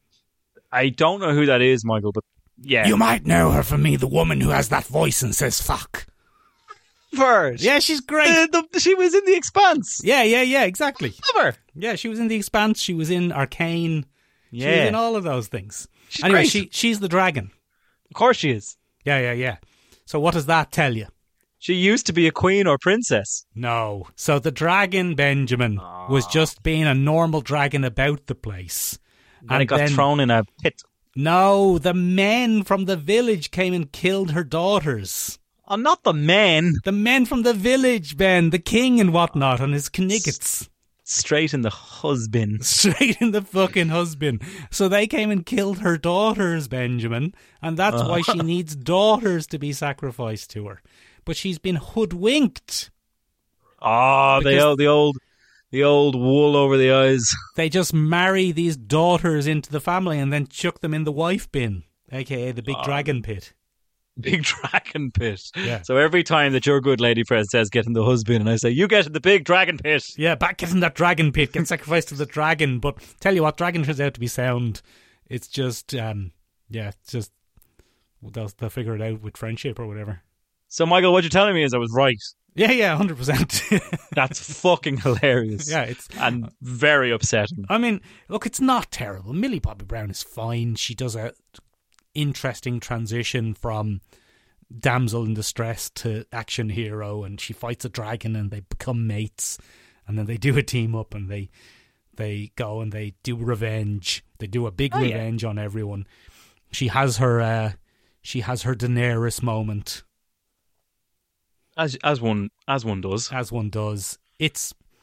Speaker 2: I don't know who that is, Michael, but yeah.
Speaker 5: You might know her from me, the woman who has that voice and says fuck.
Speaker 2: Bird.
Speaker 5: Yeah, she's great.
Speaker 2: She was in The Expanse.
Speaker 5: Yeah, exactly.
Speaker 2: Never.
Speaker 5: Yeah, she was in The Expanse, she was in Arcane. She was
Speaker 2: Yeah.
Speaker 5: in all of those things.
Speaker 2: She's
Speaker 5: Anyway,
Speaker 2: great.
Speaker 5: she's the dragon.
Speaker 2: Of course she is.
Speaker 5: Yeah. So what does that tell you?
Speaker 2: She used to be a queen or princess.
Speaker 5: No. So the dragon, Benjamin, was just being a normal dragon about the place.
Speaker 2: And it got thrown in a pit.
Speaker 5: No, the men from the village came and killed her daughters.
Speaker 2: Oh, not the men.
Speaker 5: The men from the village, Ben, the king and whatnot, and his kniggets.
Speaker 2: Straight in the husband.
Speaker 5: Straight in the fucking husband. So they came and killed her daughters, Benjamin, and that's why she needs daughters to be sacrificed to her. But she's been hoodwinked.
Speaker 2: Oh,
Speaker 5: Because-
Speaker 2: the old wool over the eyes.
Speaker 5: They just marry these daughters into the family and then chuck them in the wife bin, aka the big dragon pit.
Speaker 2: Big dragon pit.
Speaker 5: Yeah.
Speaker 2: So every time that your good lady friend says get in the husband, and I say, you get in the big dragon pit.
Speaker 5: Yeah, get in that dragon pit, get sacrificed to the dragon. But tell you what, dragon turns out to be sound. It's just, it's just, they'll figure it out with friendship or whatever.
Speaker 2: So, Michael, what you're telling me is I was right.
Speaker 5: Yeah, 100%.
Speaker 2: That's fucking hilarious.
Speaker 5: Yeah,
Speaker 2: and very upsetting.
Speaker 5: I mean, look, it's not terrible. Millie Bobby Brown is fine. She does a interesting transition from damsel in distress to action hero, and she fights a dragon and they become mates, and then they do a team up and they go and they do revenge. They do a big revenge on everyone. She has her Daenerys moment.
Speaker 2: As one does.
Speaker 5: As one does. It's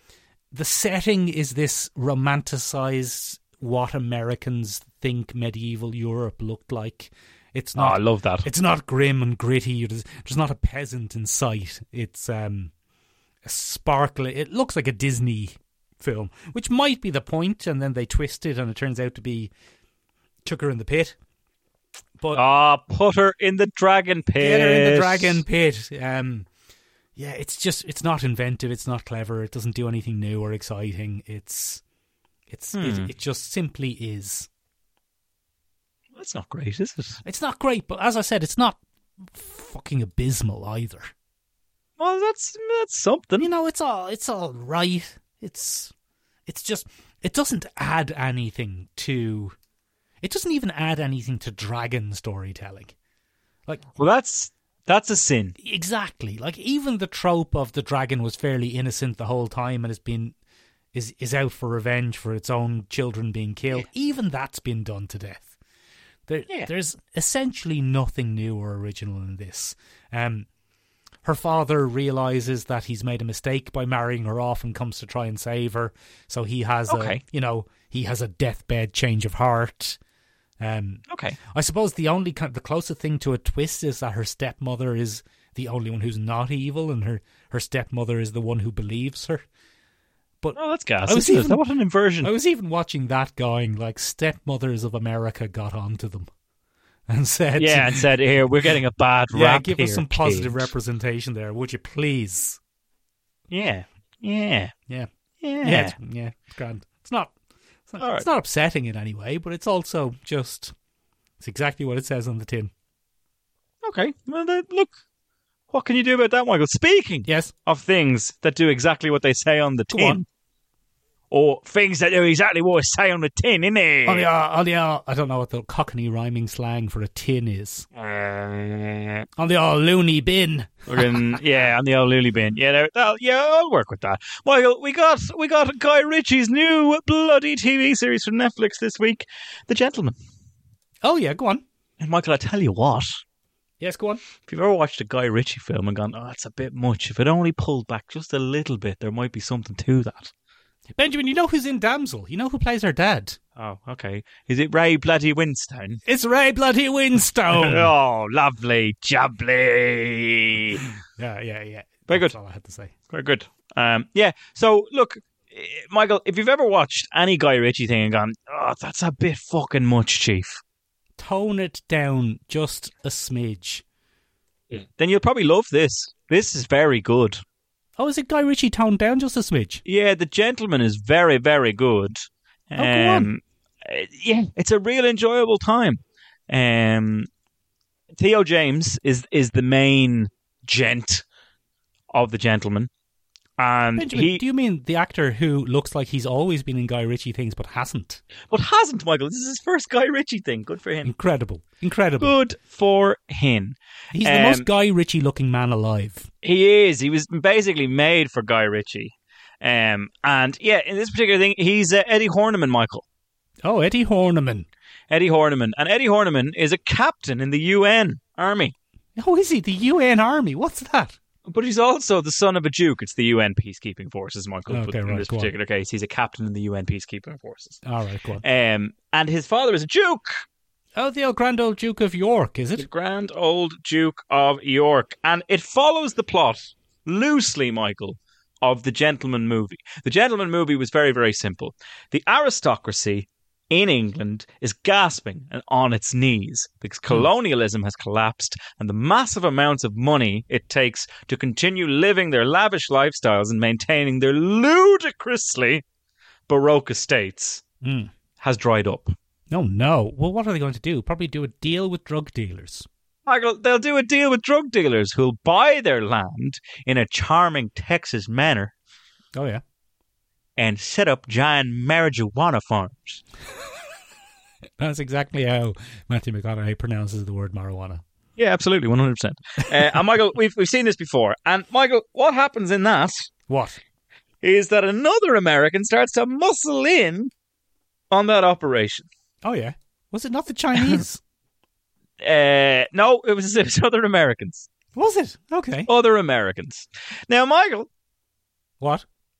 Speaker 5: the setting is this romanticized what Americans think medieval Europe looked like. It's not.
Speaker 2: I love that.
Speaker 5: It's not grim and gritty. There's not a peasant in sight. It's a sparkly. It looks like a Disney film, which might be the point, and then they twist it, and it turns out to be chuck her in the pit. But
Speaker 2: put her in the dragon pit.
Speaker 5: Get her in the dragon pit. Yeah, it's not inventive. It's not clever. It doesn't do anything new or exciting. It just simply is.
Speaker 2: That's not great, is it?
Speaker 5: It's not great, but as I said, it's not fucking abysmal either.
Speaker 2: Well, that's something.
Speaker 5: You know, it's all right. It's just, it doesn't add anything to. It doesn't even add anything to dragon storytelling. Like,
Speaker 2: well, that's a sin.
Speaker 5: Exactly. Like, even the trope of the dragon was fairly innocent the whole time and is out for revenge for its own children being killed. Yeah. Even that's been done to death. There's essentially nothing new or original in this. Her father realizes that he's made a mistake by marrying her off and comes to try and save her. So he has a deathbed change of heart.
Speaker 2: Okay.
Speaker 5: I suppose the closest thing to a twist is that her stepmother is the only one who's not evil, and her stepmother is the one who believes her. But
Speaker 2: that's gas. What an inversion.
Speaker 5: I was even watching that going, like, stepmothers of America got onto them and said,
Speaker 2: here, we're getting a bad rap.
Speaker 5: Yeah, give us some
Speaker 2: kid.
Speaker 5: positive representation there, would you please?
Speaker 2: Yeah.
Speaker 5: It's grand. It's not upsetting in any way, but it's also just, it's exactly what it says on the tin.
Speaker 2: Okay. Well, look, what can you do about that, Michael? Speaking of things that do exactly what they say on the tin, or things that do exactly what they say on the tin, innit?
Speaker 5: I don't know what the Cockney rhyming slang for a tin is. On the old loony bin.
Speaker 2: On the old loony bin. I'll work with that. Michael, we got Guy Ritchie's new bloody TV series from Netflix this week, The Gentleman.
Speaker 5: Oh yeah, go on.
Speaker 2: And Michael, I tell you what.
Speaker 5: Yes, go on.
Speaker 2: If you've ever watched a Guy Ritchie film and gone, it's a bit much, if it only pulled back just a little bit, there might be something to that.
Speaker 5: Benjamin, you know who's in Damsel? You know who plays her dad?
Speaker 2: Oh, okay. Is it Ray Bloody Winstone?
Speaker 5: It's Ray Bloody Winstone.
Speaker 2: Oh, lovely, jubbly.
Speaker 5: Yeah.
Speaker 2: Very good.
Speaker 5: That's all I had to say.
Speaker 2: Very good. So, look, Michael, if you've ever watched any Guy Ritchie thing and gone, that's a bit fucking much, Chief.
Speaker 5: Tone it down just a smidge.
Speaker 2: Then you'll probably love this. This is very good.
Speaker 5: Oh, is it Guy Ritchie toned down just a smidge?
Speaker 2: Yeah, The Gentleman is very, very good.
Speaker 5: Go on.
Speaker 2: Yeah, it's a real enjoyable time. Theo James is the main gent of The Gentleman. And
Speaker 5: Benjamin, do you mean the actor who looks like he's always been in Guy Ritchie things but hasn't?
Speaker 2: Michael. This is his first Guy Ritchie thing. Good for him.
Speaker 5: Incredible.
Speaker 2: Good for him.
Speaker 5: He's the most Guy Ritchie looking man alive.
Speaker 2: He is. He was basically made for Guy Ritchie. And yeah, in this particular thing, he's Eddie Horniman, Michael.
Speaker 5: Oh, Eddie Horniman.
Speaker 2: And Eddie Horniman is a captain in the UN Army.
Speaker 5: Oh, is he? The UN Army? What's that?
Speaker 2: But he's also the son of a duke. It's the UN peacekeeping forces, Michael.
Speaker 5: Okay,
Speaker 2: in this particular case, he's a captain in the UN peacekeeping forces.
Speaker 5: All right, go on.
Speaker 2: And his father is a duke.
Speaker 5: Oh, the Grand Old Duke of York, is it?
Speaker 2: The Grand Old Duke of York. And it follows the plot, loosely, Michael, of The Gentleman movie. The Gentleman movie was very, very simple. The aristocracy in England is gasping and on its knees because colonialism has collapsed and the massive amounts of money it takes to continue living their lavish lifestyles and maintaining their ludicrously Baroque estates has dried up.
Speaker 5: Oh no. Well, what are they going to do? Probably do a deal with drug dealers.
Speaker 2: Michael, they'll do a deal with drug dealers who'll buy their land in a charming Texas manner.
Speaker 5: Oh yeah.
Speaker 2: And set up giant marijuana farms.
Speaker 5: That's exactly how Matthew McConaughey pronounces the word marijuana.
Speaker 2: Yeah, absolutely, 100%. And Michael, we've seen this before. And Michael, what happens in that?
Speaker 5: What?
Speaker 2: Is that another American starts to muscle in on that operation.
Speaker 5: Oh yeah. Was it not the Chinese?
Speaker 2: No, it was other Americans.
Speaker 5: Was it? Okay.
Speaker 2: Other Americans. Now, Michael.
Speaker 5: What?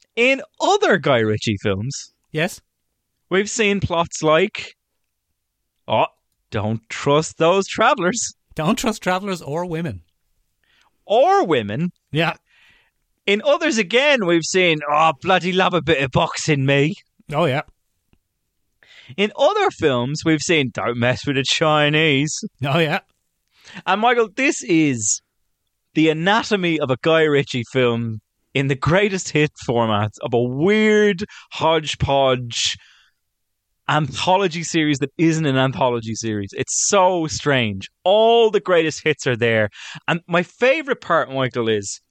Speaker 2: In other Guy Ritchie films,
Speaker 5: Yes?
Speaker 2: we've seen plots like, oh, don't trust those travellers
Speaker 5: Don't trust travellers or women.
Speaker 2: or women.
Speaker 5: Yeah.
Speaker 2: In others again, we've seen, oh, bloody love a bit of boxing, me.
Speaker 5: Oh, yeah.
Speaker 2: In other films, we've seen, don't mess with the Chinese.
Speaker 5: Oh, yeah.
Speaker 2: And Michael, this is the anatomy of a Guy Ritchie film in the greatest hit format of a weird hodgepodge anthology series that isn't an anthology series. It's so strange. All the greatest hits are there. And my favourite part, Michael, is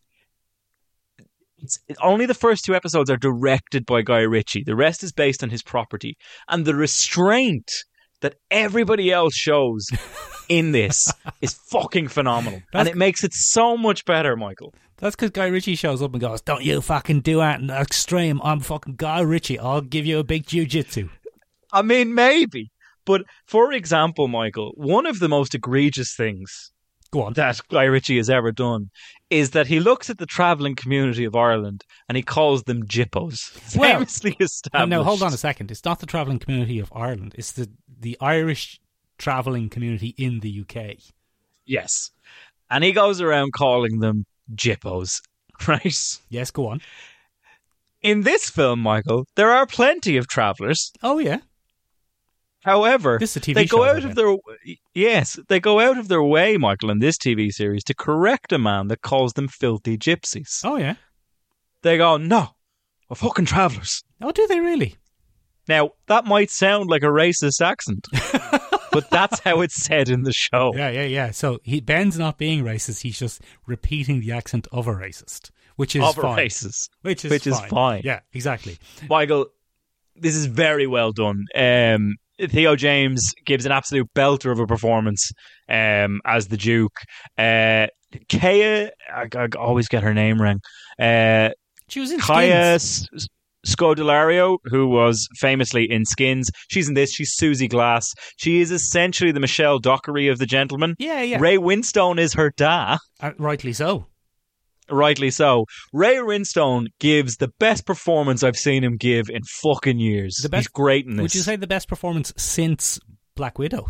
Speaker 2: only the first 2 episodes are directed by Guy Ritchie. The rest is based on his property. And the restraint that everybody else shows in this is fucking phenomenal. And it makes it so much better, Michael.
Speaker 5: That's because Guy Ritchie shows up and goes, don't you fucking do that in extreme. I'm fucking Guy Ritchie. I'll give you a big jiu-jitsu.
Speaker 2: I mean, maybe. But for example, Michael, one of the most egregious things
Speaker 5: Go on.
Speaker 2: that Guy Ritchie has ever done is that he looks at the travelling community of Ireland and he calls them jippos.
Speaker 5: Well,
Speaker 2: Famously established.
Speaker 5: No, hold on a second. It's not the travelling community of Ireland. It's the Irish travelling community in the UK.
Speaker 2: Yes. And he goes around calling them jippos, right?
Speaker 5: Yes, go on.
Speaker 2: In this film, Michael, there are plenty of travellers.
Speaker 5: Oh, yeah.
Speaker 2: However,
Speaker 5: This is a TV
Speaker 2: they
Speaker 5: show,
Speaker 2: go out
Speaker 5: isn't
Speaker 2: of their they go out of their way, Michael, in this TV series to correct a man that calls them filthy gypsies.
Speaker 5: Oh, yeah.
Speaker 2: They go, no, we're fucking travellers.
Speaker 5: Oh, do they really?
Speaker 2: Now, that might sound like a racist accent, but that's how it's said in the show.
Speaker 5: Yeah. So Ben's not being racist. He's just repeating the accent of a racist, which is
Speaker 2: Of a
Speaker 5: fine.
Speaker 2: racist.
Speaker 5: Which
Speaker 2: is fine.
Speaker 5: Yeah, exactly.
Speaker 2: Michael, this is very well done. Theo James gives an absolute belter of a performance as the Duke. Kaya, I always get her name wrong.
Speaker 5: She was in
Speaker 2: Kaya
Speaker 5: Skins.
Speaker 2: Scodelario, who was famously in Skins. She's in this. She's Susie Glass. She is essentially the Michelle Dockery of The Gentleman.
Speaker 5: Yeah.
Speaker 2: Ray Winstone is her da.
Speaker 5: Rightly so.
Speaker 2: Rightly so. Ray Winstone gives the best performance I've seen him give in fucking years. He's great in this.
Speaker 5: Would you say the best performance since Black Widow?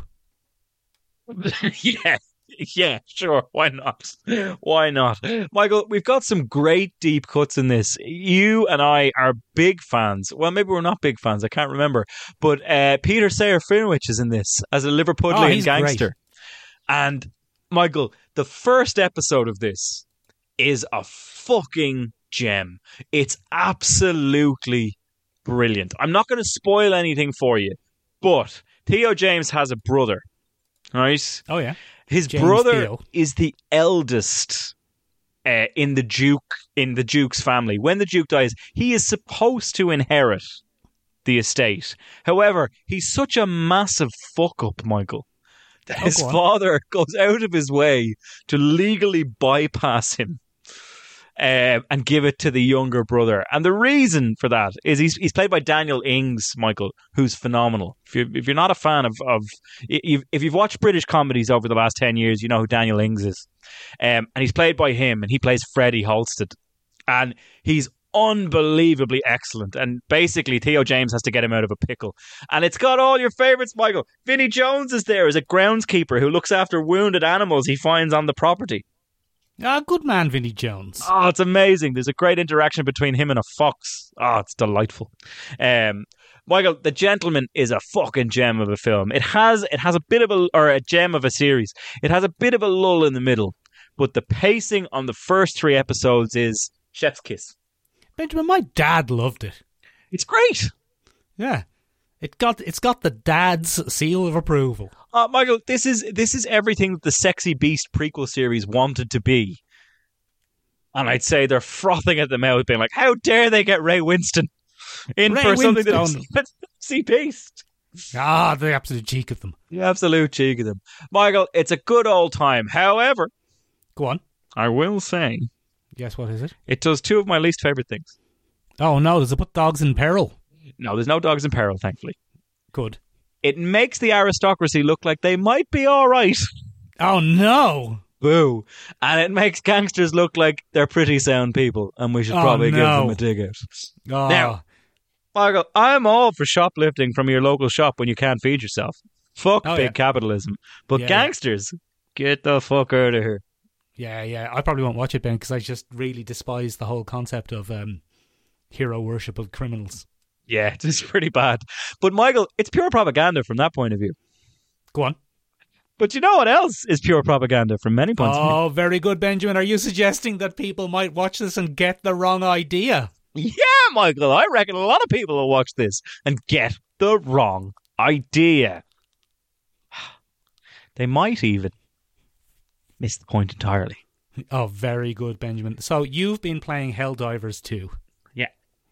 Speaker 2: Yeah, sure. Why not? Why not? Michael, we've got some great deep cuts in this. You and I are big fans. Well, maybe we're not big fans. I can't remember. But Peter Sayer Finwich is in this as a Liverpudlian gangster.
Speaker 5: Great.
Speaker 2: And, Michael, the first episode of this is a fucking gem. It's absolutely brilliant. I'm not going to spoil anything for you, but Theo James has a brother, right?
Speaker 5: Oh, yeah.
Speaker 2: His
Speaker 5: James
Speaker 2: brother
Speaker 5: Theo.
Speaker 2: is the eldest in the Duke's family. When the Duke dies, he is supposed to inherit the estate. However, he's such a massive fuck up, Michael, that his father goes out of his way to legally bypass him and give it to the younger brother. And the reason for that is he's played by Daniel Ings, Michael, who's phenomenal. If you're not a fan of if you've watched British comedies over the last 10 years, you know who Daniel Ings is. And he's played by him, and he plays Freddie Halstead. And he's unbelievably excellent. And basically, Theo James has to get him out of a pickle. And it's got all your favourites, Michael. Vinnie Jones is there as a groundskeeper who looks after wounded animals he finds on the property.
Speaker 5: Ah, good man, Vinnie Jones.
Speaker 2: Oh, it's amazing. There's a great interaction between him and a fox. Oh, it's delightful. Michael, The Gentleman is a fucking gem of a film. It has a bit of a gem of a series. It has a bit of a lull in the middle, but the pacing on the first 3 episodes is chef's kiss.
Speaker 5: Benjamin, my dad loved it.
Speaker 2: It's great.
Speaker 5: Yeah. It's got the dad's seal of approval.
Speaker 2: Michael, this is everything that the Sexy Beast prequel series wanted to be. And I'd say they're frothing at the mouth, being like, how dare they get Ray Winston in for something that is Sexy Beast?
Speaker 5: Ah, the absolute cheek of them.
Speaker 2: The absolute cheek of them. Michael, it's a good old time. However,
Speaker 5: go on.
Speaker 2: I will say,
Speaker 5: yes, what is it?
Speaker 2: It does 2 of my least favourite things.
Speaker 5: Oh no, does it put dogs in peril?
Speaker 2: No, there's no dogs in peril, thankfully.
Speaker 5: Good.
Speaker 2: It makes the aristocracy look like they might be all right.
Speaker 5: Oh no!
Speaker 2: boo. And it makes gangsters look like they're pretty sound people, and we should probably give them a dig out.
Speaker 5: Oh.
Speaker 2: Now, Michael, I'm all for shoplifting from your local shop when you can't feed yourself. Fuck big capitalism. But gangsters, get the fuck out of here.
Speaker 5: Yeah. I probably won't watch it, Ben, because I just really despise the whole concept of hero worship of criminals.
Speaker 2: Yeah, it's pretty bad. But Michael, it's pure propaganda from that point of view.
Speaker 5: Go on.
Speaker 2: But you know what else is pure propaganda from many points of view?
Speaker 5: Oh, very good, Benjamin. Are you suggesting that people might watch this and get the wrong idea?
Speaker 2: Yeah, Michael, I reckon a lot of people will watch this and get the wrong idea. They might even miss the point entirely.
Speaker 5: Oh, very good, Benjamin. So you've been playing Helldivers 2.
Speaker 2: Yeah.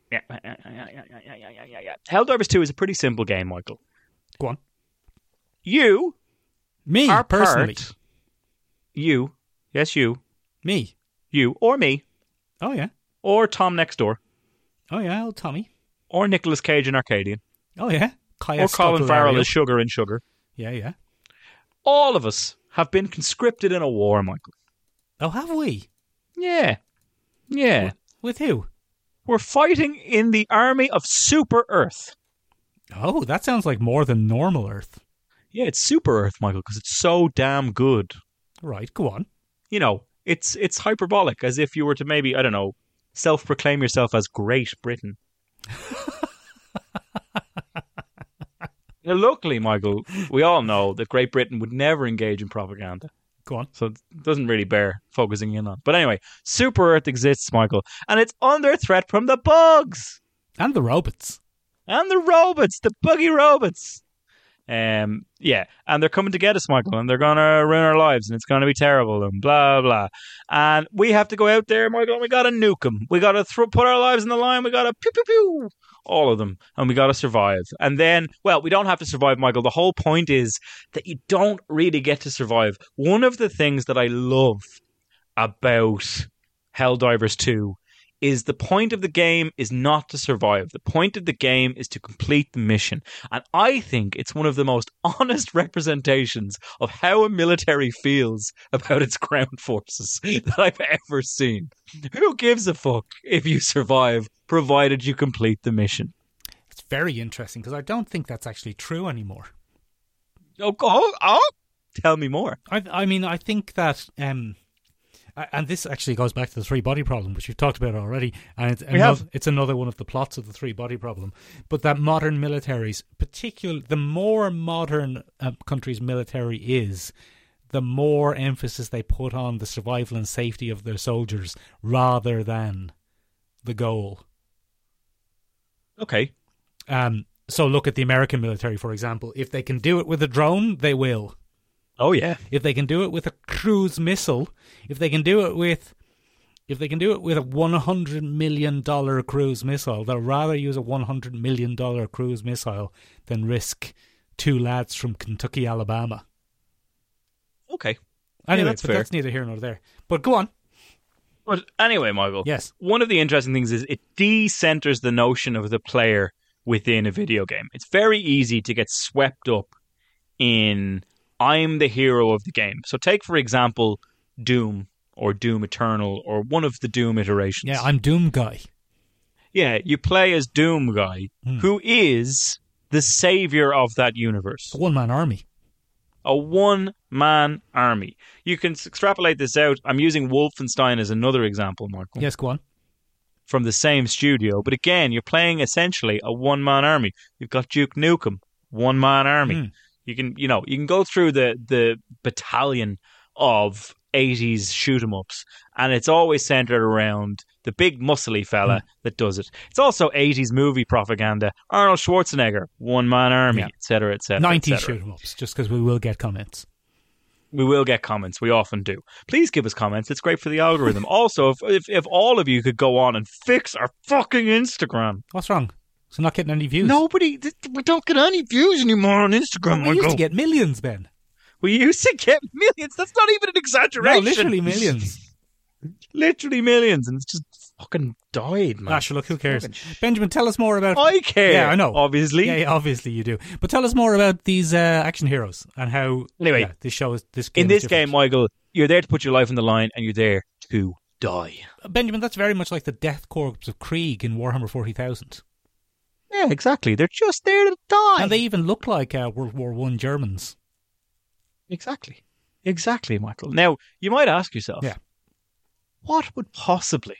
Speaker 2: Helldivers 2 is a pretty simple game, Michael.
Speaker 5: Go on.
Speaker 2: You...
Speaker 5: Me,
Speaker 2: are
Speaker 5: personally.
Speaker 2: You. Yes, you.
Speaker 5: Me.
Speaker 2: You or me.
Speaker 5: Oh, yeah.
Speaker 2: Or Tom next door.
Speaker 5: Oh, yeah, old Tommy.
Speaker 2: Or Nicolas Cage in Arcadian.
Speaker 5: Oh, yeah.
Speaker 2: Or Colin Farrell as Sugar in Sugar.
Speaker 5: Yeah.
Speaker 2: All of us have been conscripted in a war, Michael.
Speaker 5: Oh, have we?
Speaker 2: Yeah.
Speaker 5: With who?
Speaker 2: We're fighting in the army of Super Earth.
Speaker 5: Oh, that sounds like more than normal Earth.
Speaker 2: Yeah, it's Super Earth, Michael, because it's so damn good.
Speaker 5: Right, go on.
Speaker 2: You know, it's hyperbolic, as if you were to maybe, I don't know, self-proclaim yourself as Great Britain. Now, luckily, Michael, we all know that Great Britain would never engage in propaganda.
Speaker 5: Go on.
Speaker 2: So it doesn't really bear focusing in on. But anyway, Super Earth exists, Michael, and it's under threat from the bugs.
Speaker 5: And the robots.
Speaker 2: And the robots, the buggy robots. Yeah, and they're coming to get us, Michael, and they're going to ruin our lives, and it's going to be terrible, and blah, blah. And we have to go out there, Michael, and we got to nuke them. We got to put our lives in the line. We got to pew, pew, pew, all of them, and we got to survive. And then, well, we don't have to survive, Michael. The whole point is that you don't really get to survive. One of the things that I love about Helldivers 2 is the point of the game is not to survive. The point of the game is to complete the mission. And I think it's one of the most honest representations of how a military feels about its ground forces that I've ever seen. Who gives a fuck if you survive, provided you complete the mission?
Speaker 5: It's very interesting, because I don't think that's actually true anymore.
Speaker 2: Oh, tell me more.
Speaker 5: I mean, I think that... and this actually goes back to the three-body problem, which we've talked about already. And it's another one of the plots of the three-body problem. But that modern militaries, particularly the more modern a country's military is, the more emphasis they put on the survival and safety of their soldiers rather than the goal.
Speaker 2: Okay.
Speaker 5: So look at the American military, for example. If they can do it with a drone, they will.
Speaker 2: Oh yeah.
Speaker 5: If they can do it with a cruise missile, if they can do it with a $100 million cruise missile, they'll rather use a $100 million cruise missile than risk two lads from Kentucky, Alabama.
Speaker 2: Okay.
Speaker 5: Anyway,
Speaker 2: that's
Speaker 5: but
Speaker 2: fair.
Speaker 5: That's neither here nor there. But go on.
Speaker 2: But anyway, Michael.
Speaker 5: Yes.
Speaker 2: One of the interesting things is it decenters the notion of the player within a video game. It's very easy to get swept up in I'm the hero of the game. So take, for example, Doom or Doom Eternal or one of the Doom iterations.
Speaker 5: Yeah, I'm Doom Guy.
Speaker 2: Yeah, you play as Doom Guy, who is the savior of that universe.
Speaker 5: A one-man army.
Speaker 2: A one-man army. You can extrapolate this out. I'm using Wolfenstein as another example, Michael.
Speaker 5: Yes, go on.
Speaker 2: From the same studio. But again, you're playing essentially a one-man army. You've got Duke Nukem, one-man army. You can go through the battalion of 80s shoot-em-ups, and it's always centered around the big muscly fella that does it. It's also 80s movie propaganda. Arnold Schwarzenegger, one-man army, etc., etc.
Speaker 5: 90s shoot-em-ups, just because we will get comments.
Speaker 2: We will get comments. We often do. Please give us comments. It's great for the algorithm. Also, if all of you could go on and fix our fucking Instagram.
Speaker 5: What's wrong? So not getting any views?
Speaker 2: We don't get any views anymore on Instagram.
Speaker 5: We used to get millions, Ben.
Speaker 2: We used to get millions. That's not even an exaggeration.
Speaker 5: No, literally millions.
Speaker 2: Literally millions, and it's just fucking died, man.
Speaker 5: Sure, look, who cares? Benjamin, tell us more about...
Speaker 2: I care.
Speaker 5: Yeah, I know.
Speaker 2: Obviously.
Speaker 5: Yeah, obviously you do. But tell us more about these action heroes and how...
Speaker 2: Anyway,
Speaker 5: this game
Speaker 2: in this game, Michael, You're there to put your life on the line, and you're there to die.
Speaker 5: Benjamin, that's very much like the death corps of Krieg in Warhammer 40,000.
Speaker 2: Yeah, exactly. They're just there to die.
Speaker 5: And they even look like World War I Germans.
Speaker 2: Exactly. Exactly, Michael. Now, you might ask yourself,
Speaker 5: Yeah.
Speaker 2: what would possibly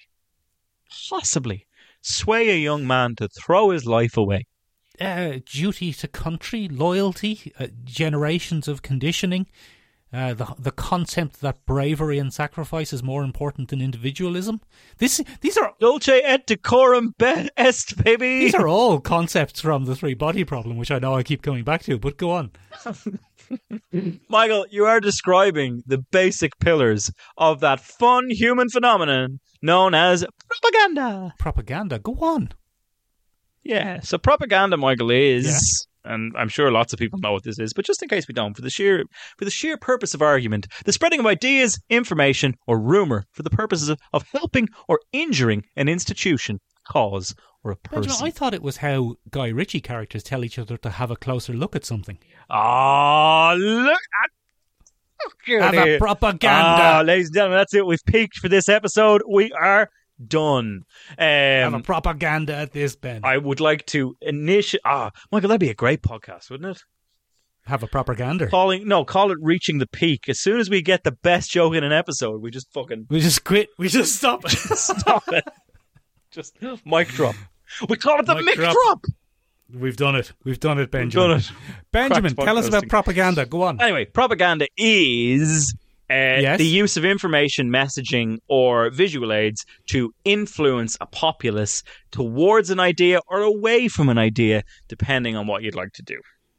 Speaker 2: sway a young man to throw his life away?
Speaker 5: Duty to country, loyalty, generations of conditioning, the concept that bravery and sacrifice is more important than individualism. These are
Speaker 2: Dulce et decorum est, baby.
Speaker 5: these are all concepts from the Three Body Problem, which I know I keep coming back to. But go on.
Speaker 2: Michael, you are describing the basic pillars of that fun human phenomenon known as propaganda.
Speaker 5: Propaganda. Go on.
Speaker 2: Yeah, so propaganda, Michael, is, and I'm sure lots of people know what this is, but just in case we don't, for the sheer purpose of argument, the spreading of ideas, information, or rumor for the purposes of helping or injuring an institution, cause, or a person.
Speaker 5: Benjamin, I thought it was how Guy Ritchie characters tell each other to have a closer look at something.
Speaker 2: Oh, look at
Speaker 5: Have a propaganda.
Speaker 2: Ladies and gentlemen, that's it. We've peaked for this episode. We are done.
Speaker 5: Have a propaganda at this, Ben.
Speaker 2: I would like to initiate. Michael, that'd be a great podcast, wouldn't it?
Speaker 5: Have a propaganda.
Speaker 2: Call it reaching the peak. As soon as we get the best joke in an episode, we just fucking
Speaker 5: We just quit. We just stop.
Speaker 2: stop it. Just mic drop. We call it the
Speaker 5: Mic
Speaker 2: mic
Speaker 5: drop.
Speaker 2: drop.
Speaker 5: We've done it. We've done it, Benjamin.
Speaker 2: Done it.
Speaker 5: Benjamin,
Speaker 2: Cracked
Speaker 5: tell us about
Speaker 2: podcasting.
Speaker 5: propaganda. Go on.
Speaker 2: Anyway, propaganda is
Speaker 5: Yes?
Speaker 2: the use of information, messaging, or visual aids to influence a populace towards an idea or away from an idea, depending on what you'd like to do.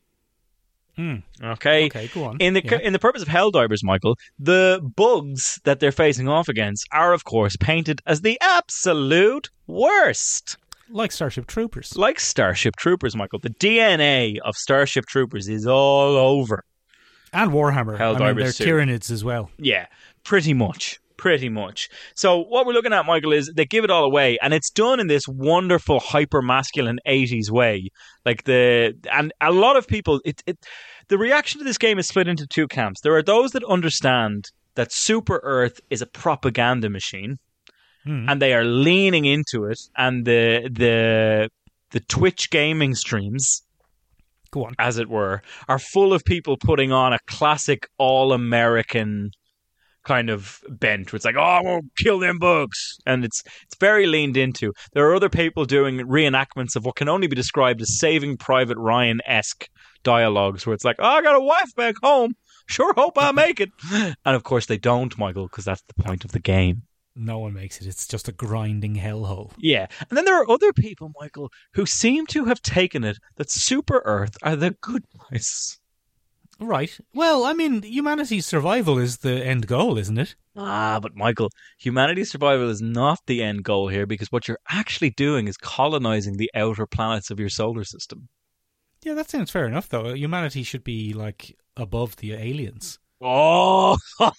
Speaker 2: Okay.
Speaker 5: Okay, go on.
Speaker 2: In the purpose of Helldivers, Michael, the bugs that they're facing off against are, of course, painted as the absolute worst.
Speaker 5: Like Starship Troopers.
Speaker 2: Like Starship Troopers, Michael. The DNA of Starship Troopers is all over.
Speaker 5: And Warhammer.
Speaker 2: Helldivers
Speaker 5: they're
Speaker 2: too.
Speaker 5: Tyranids as well.
Speaker 2: Yeah, pretty much. So what we're looking at, Michael, is they give it all away, and it's done in this wonderful hyper-masculine 80s way. And a lot of people, the reaction to this game is split into two camps. There are those that understand that Super Earth is a propaganda machine, and they are leaning into it, and the Twitch gaming streams,
Speaker 5: Go on.
Speaker 2: as it were, are full of people putting on a classic all-American kind of bent where it's like, oh, we'll kill them bugs. And it's very leaned into. There are other people doing reenactments of what can only be described as Saving Private Ryan-esque dialogues where it's like, oh, I got a wife back home. Sure hope I make it. And of course they don't, Michael, because that's the point of the game.
Speaker 5: No one makes it. It's just a grinding hellhole.
Speaker 2: Yeah. And then there are other people, Michael, who seem to have taken it that Super Earth are the good guys.
Speaker 5: Right. Well, I mean, humanity's survival is the end goal, isn't it?
Speaker 2: But Michael, humanity's survival is not the end goal here, because what you're actually doing is colonizing the outer planets of your solar system.
Speaker 5: Yeah, that sounds fair enough, though. Humanity should be, like, above the aliens.
Speaker 2: Oh,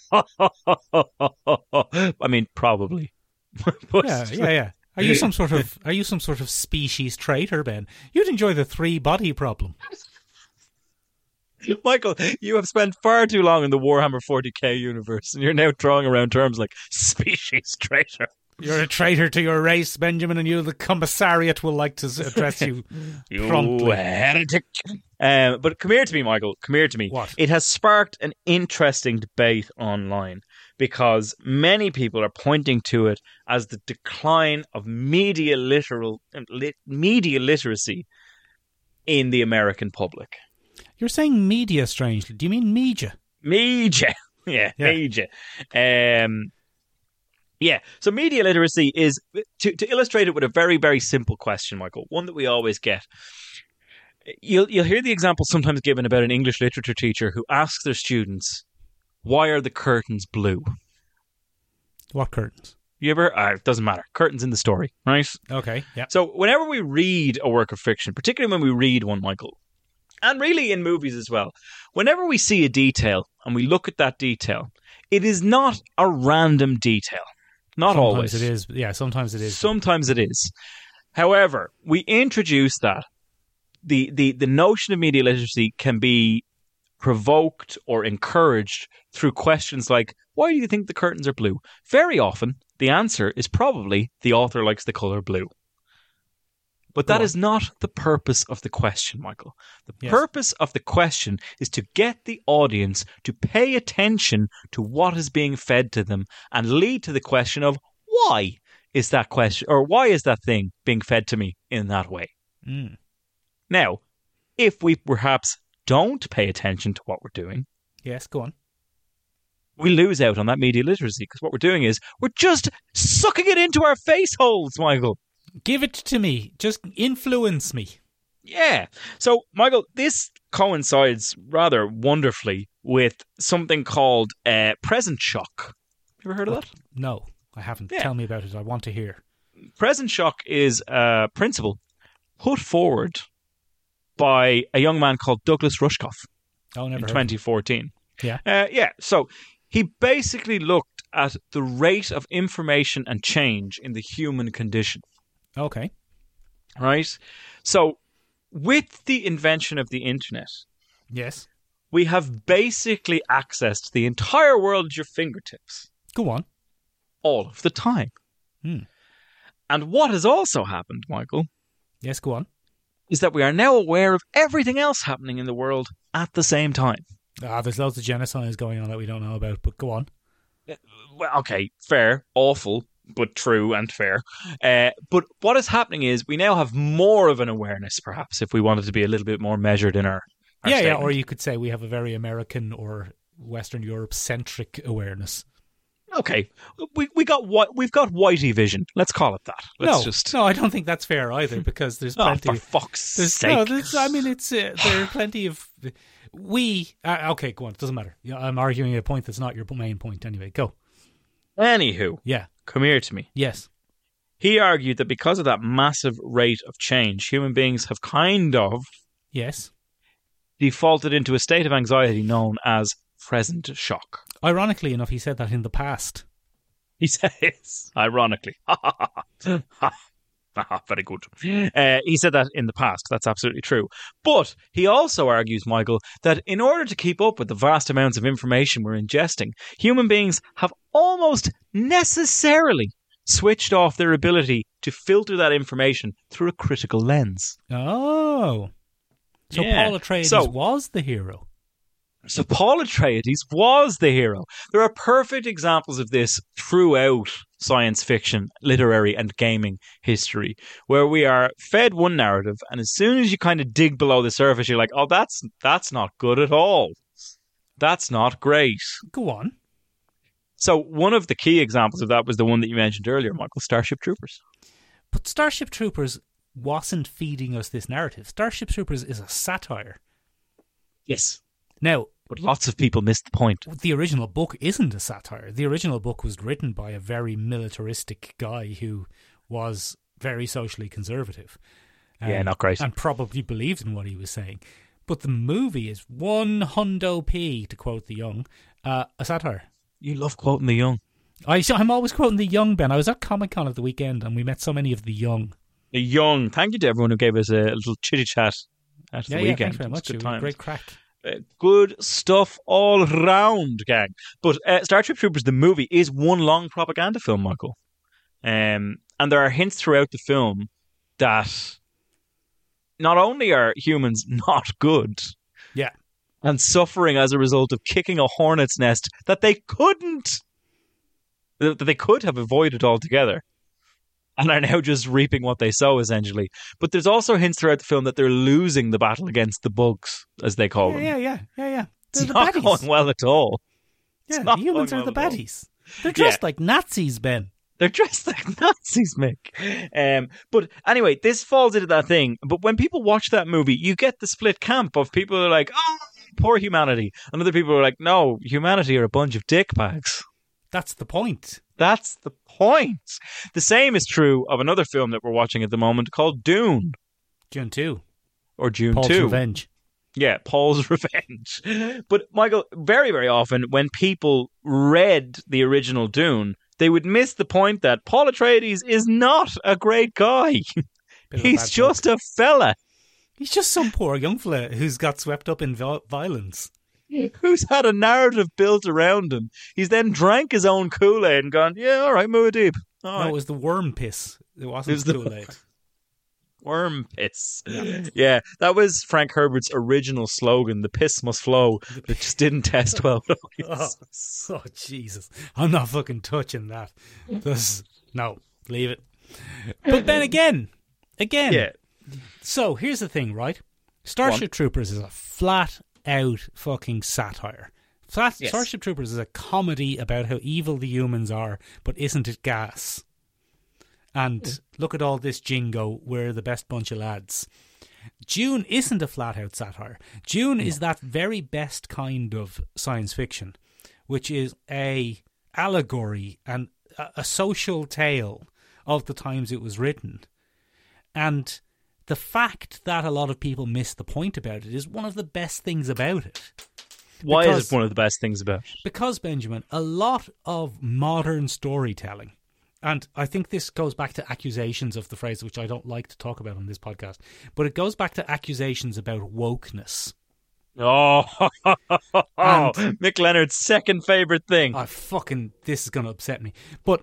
Speaker 2: I mean, probably. But-
Speaker 5: Yeah. Are you some sort of species traitor, Ben? You'd enjoy the three-body problem.
Speaker 2: Michael, you have spent far too long in the Warhammer 40k universe, and you're now throwing around terms like species traitor.
Speaker 5: You're a traitor to your race, Benjamin, and the commissariat will like to address you
Speaker 2: You
Speaker 5: promptly.
Speaker 2: heretic. But come here to me, Michael. Come here to me.
Speaker 5: What?
Speaker 2: It has sparked an interesting debate online because many people are pointing to it as the decline of media literacy in the American public.
Speaker 5: You're saying media, strangely. Do you mean media?
Speaker 2: Media. Yeah. Media. Yeah, so media literacy is, to illustrate it with a very, very simple question, Michael, one that we always get. You'll hear the example sometimes given about an English literature teacher who asks their students, why are the curtains blue?
Speaker 5: What curtains?
Speaker 2: You ever? It doesn't matter. Curtains in the story, right?
Speaker 5: Okay, yeah.
Speaker 2: So whenever we read a work of fiction, particularly when we read one, Michael, and really in movies as well, whenever we see a detail and we look at that detail, it is not a random detail. Not
Speaker 5: Sometimes
Speaker 2: always.
Speaker 5: it is. Yeah, sometimes it is.
Speaker 2: Sometimes it is. However, we introduce that the notion of media literacy can be provoked or encouraged through questions like, why do you think the curtains are blue? Very often, the answer is probably the author likes the colour blue. But that is not the purpose of the question, Michael. The purpose of the question is to get the audience to pay attention to what is being fed to them and lead to the question of why is that question, or why is that thing being fed to me in that way?
Speaker 5: Mm.
Speaker 2: Now, if we perhaps don't pay attention to what we're doing,
Speaker 5: yes, go on.
Speaker 2: We lose out on that media literacy, because what we're doing is we're just sucking it into our face holes, Michael.
Speaker 5: Give it to me. Just influence me.
Speaker 2: Yeah. So, Michael, this coincides rather wonderfully with something called present shock. You ever heard of that?
Speaker 5: No, I haven't.
Speaker 2: Yeah.
Speaker 5: Tell me about it. I want to hear.
Speaker 2: Present shock is a principle put forward by a young man called Douglas Rushkoff
Speaker 5: Oh, never
Speaker 2: in
Speaker 5: heard.
Speaker 2: 2014.
Speaker 5: Yeah.
Speaker 2: So he basically looked at the rate of information and change in the human condition.
Speaker 5: Okay.
Speaker 2: Right? So, with the invention of the internet,
Speaker 5: Yes.
Speaker 2: we have basically accessed the entire world at your fingertips
Speaker 5: Go on.
Speaker 2: all of the time.
Speaker 5: Hmm.
Speaker 2: And what has also happened, Michael,
Speaker 5: Yes, go on.
Speaker 2: is that we are now aware of everything else happening in the world at the same time.
Speaker 5: There's loads of genocides going on that we don't know about, but go on.
Speaker 2: Well, okay, fair, awful, but true and fair. But what is happening is we now have more of an awareness, perhaps, if we wanted to be a little bit more measured in our
Speaker 5: Yeah,
Speaker 2: statement.
Speaker 5: or you could say we have a very American or Western Europe-centric awareness.
Speaker 2: Okay, we've got whitey vision. Let's call it that.
Speaker 5: No, I don't think that's fair either, because there's plenty.
Speaker 2: for fuck's sake!
Speaker 5: No, there are plenty of okay, go on. It doesn't matter. Yeah, I'm arguing a point that's not your main point. Anyway, go.
Speaker 2: Anywho,
Speaker 5: Yeah.
Speaker 2: come here to me.
Speaker 5: Yes.
Speaker 2: He argued that because of that massive rate of change, human beings have kind of
Speaker 5: Yes.
Speaker 2: defaulted into a state of anxiety known as present shock.
Speaker 5: Ironically enough, he said that in the past.
Speaker 2: He says, ironically. Very good. He said that in the past. That's absolutely true. But he also argues, Michael, that in order to keep up with the vast amounts of information we're ingesting, human beings have almost necessarily switched off their ability to filter that information through a critical lens.
Speaker 5: Oh. So
Speaker 2: Yeah.
Speaker 5: Paul Atreides
Speaker 2: So-
Speaker 5: was the hero.
Speaker 2: So Paul Atreides was the hero. There are perfect examples of this throughout science fiction, literary and gaming history, where we are fed one narrative, and as soon as you kind of dig below the surface, you're like, oh, that's not good at all. That's not great.
Speaker 5: Go on.
Speaker 2: So one of the key examples of that was the one that you mentioned earlier, Michael, Starship Troopers.
Speaker 5: But Starship Troopers wasn't feeding us this narrative. Starship Troopers is a satire.
Speaker 2: Yes.
Speaker 5: Now,
Speaker 2: But lots of people missed the point.
Speaker 5: the original book isn't a satire. The original book was written by a very militaristic guy who was very socially conservative.
Speaker 2: Yeah, not great.
Speaker 5: And probably believed in what he was saying. But the movie is one hundo p, to quote the young, a satire.
Speaker 2: You love quoting the young.
Speaker 5: I'm always quoting the young, Ben. I was at Comic-Con at the weekend and we met so many of the young.
Speaker 2: The young. Thank you to everyone who gave us a little chitty chat at the weekend.
Speaker 5: Thanks very
Speaker 2: It was
Speaker 5: much.
Speaker 2: good
Speaker 5: It was
Speaker 2: times.
Speaker 5: a great crack.
Speaker 2: Good stuff all round, gang. But Starship Troopers, the movie, is one long propaganda film, Michael. And there are hints throughout the film that not only are humans not good
Speaker 5: Yeah.
Speaker 2: and suffering as a result of kicking a hornet's nest that they could have avoided altogether, and are now just reaping what they sow, essentially. But there's also hints throughout the film that they're losing the battle against the bugs, as they call them.
Speaker 5: Yeah. They're
Speaker 2: It's
Speaker 5: the
Speaker 2: not
Speaker 5: baddies.
Speaker 2: going well at all.
Speaker 5: Yeah,
Speaker 2: not
Speaker 5: the humans
Speaker 2: going
Speaker 5: are the
Speaker 2: well at all.
Speaker 5: baddies. They're dressed like Nazis, Ben.
Speaker 2: They're dressed like Nazis, Mick. But anyway, this falls into that thing. But when people watch that movie, you get the split camp of people who are like, oh, poor humanity. And other people are like, no, humanity are a bunch of dickbags.
Speaker 5: That's the point.
Speaker 2: That's the point. The same is true of another film that we're watching at the moment called Dune.
Speaker 5: June 2.
Speaker 2: Or June
Speaker 5: Paul's
Speaker 2: 2.
Speaker 5: Revenge.
Speaker 2: Yeah, Paul's Revenge. But, Michael, very, very often when people read the original Dune, they would miss the point that Paul Atreides is not a great guy.
Speaker 5: Bit of a
Speaker 2: He's
Speaker 5: bad
Speaker 2: just a fella.
Speaker 5: He's just some poor young fella who's got swept up in violence.
Speaker 2: who's had a narrative built around him. He's then drank his own Kool-Aid and gone, yeah, all right, Muad'Dib.
Speaker 5: No, it was the worm piss. It wasn't
Speaker 2: the
Speaker 5: Kool-Aid.
Speaker 2: Worm piss. Yeah, that was Frank Herbert's original slogan, the piss must flow. It just didn't test well.
Speaker 5: Oh, Jesus. I'm not fucking touching that. No, leave it. But then again.
Speaker 2: Yeah.
Speaker 5: So, here's the thing, right? Starship Troopers is a flat-out fucking satire. Starship Troopers is a comedy about how evil the humans are, but isn't it gas? And look at all this jingo, we're the best bunch of lads. Dune isn't a flat-out satire. Dune is that very best kind of science fiction, which is a allegory and a social tale of the times it was written. And the fact that a lot of people miss the point about it is one of the best things about it.
Speaker 2: Why is it one of the best things about it?
Speaker 5: Because, Benjamin, a lot of modern storytelling, and I think this goes back to accusations of the phrase, which I don't like to talk about on this podcast, but it goes back to accusations about wokeness.
Speaker 2: Oh, Mick Leonard's second favourite thing.
Speaker 5: This is going to upset me. But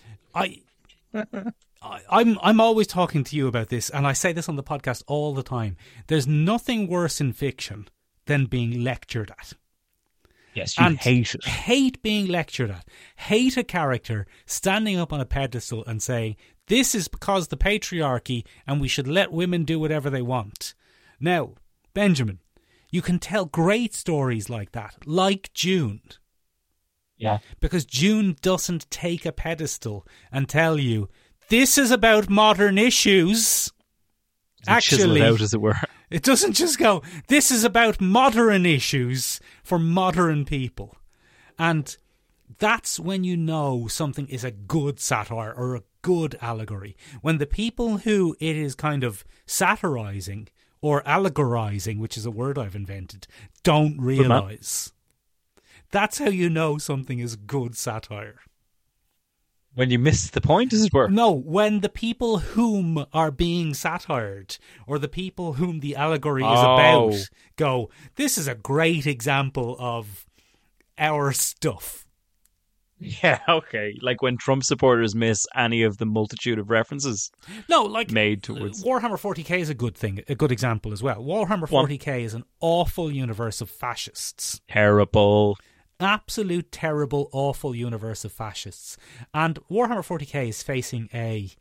Speaker 5: I'm always talking to you about this, and I say this on the podcast all the time. There's nothing worse in fiction than being lectured at.
Speaker 2: Yes, you hate it.
Speaker 5: Hate being lectured at. Hate a character standing up on a pedestal and saying, this is because the patriarchy and we should let women do whatever they want. Now, Benjamin, you can tell great stories like that, like Dune.
Speaker 2: Yeah.
Speaker 5: Because Dune doesn't take a pedestal and tell you, this is about modern issues. Actually,
Speaker 2: out, as it were.
Speaker 5: It doesn't just go, this is about modern issues for modern people. And that's when you know something is a good satire or a good allegory. When the people who it is kind of satirizing or allegorizing, which is a word I've invented, don't realise. That's how you know something is good satire.
Speaker 2: When you miss the point, as it were?
Speaker 5: No, when the people whom are being satired, or the people whom the allegory is about, go, this is a great example of our stuff.
Speaker 2: Yeah, okay. Like when Trump supporters miss any of the multitude of references made towards...
Speaker 5: Warhammer 40k is a good example as well. Warhammer 40k is an awful universe of fascists.
Speaker 2: Terrible.
Speaker 5: Absolute terrible, awful universe of fascists. And Warhammer 40k is facing a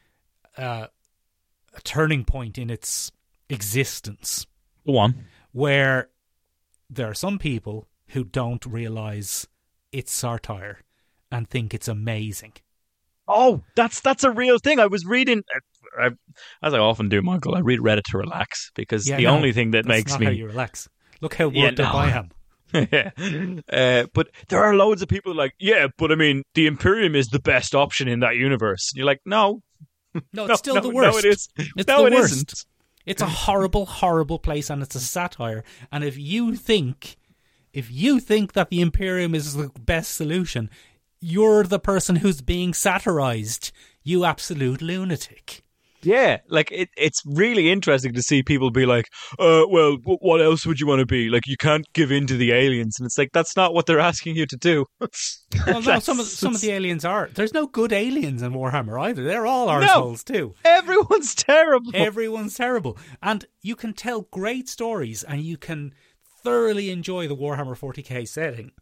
Speaker 5: turning point in its existence.
Speaker 2: Go on.
Speaker 5: Where there are some people who don't realise it's satire and think it's amazing.
Speaker 2: Oh, that's a real thing. I was reading, as I often do, Michael, I read Reddit to relax, because only thing that makes me...
Speaker 5: That's not how you relax. Look how worked up I am.
Speaker 2: But there are loads of people like, but I mean, the Imperium is the best option in that universe. And you're like, no,
Speaker 5: it's still the worst.
Speaker 2: No, it is.
Speaker 5: It's
Speaker 2: no,
Speaker 5: the
Speaker 2: it
Speaker 5: worst.
Speaker 2: Isn't.
Speaker 5: It's a horrible, horrible place, and it's a satire. And if you think that the Imperium is the best solution, you're the person who's being satirized. You absolute lunatic.
Speaker 2: Yeah, like it's really interesting to see people be like, well, what else would you want to be? Like, you can't give in to the aliens. And it's like, that's not what they're asking you to do.
Speaker 5: Well, no, some of the aliens are. There's no good aliens in Warhammer either. They're all arseholes too.
Speaker 2: Everyone's terrible.
Speaker 5: Everyone's terrible. And you can tell great stories and you can thoroughly enjoy the Warhammer 40k setting.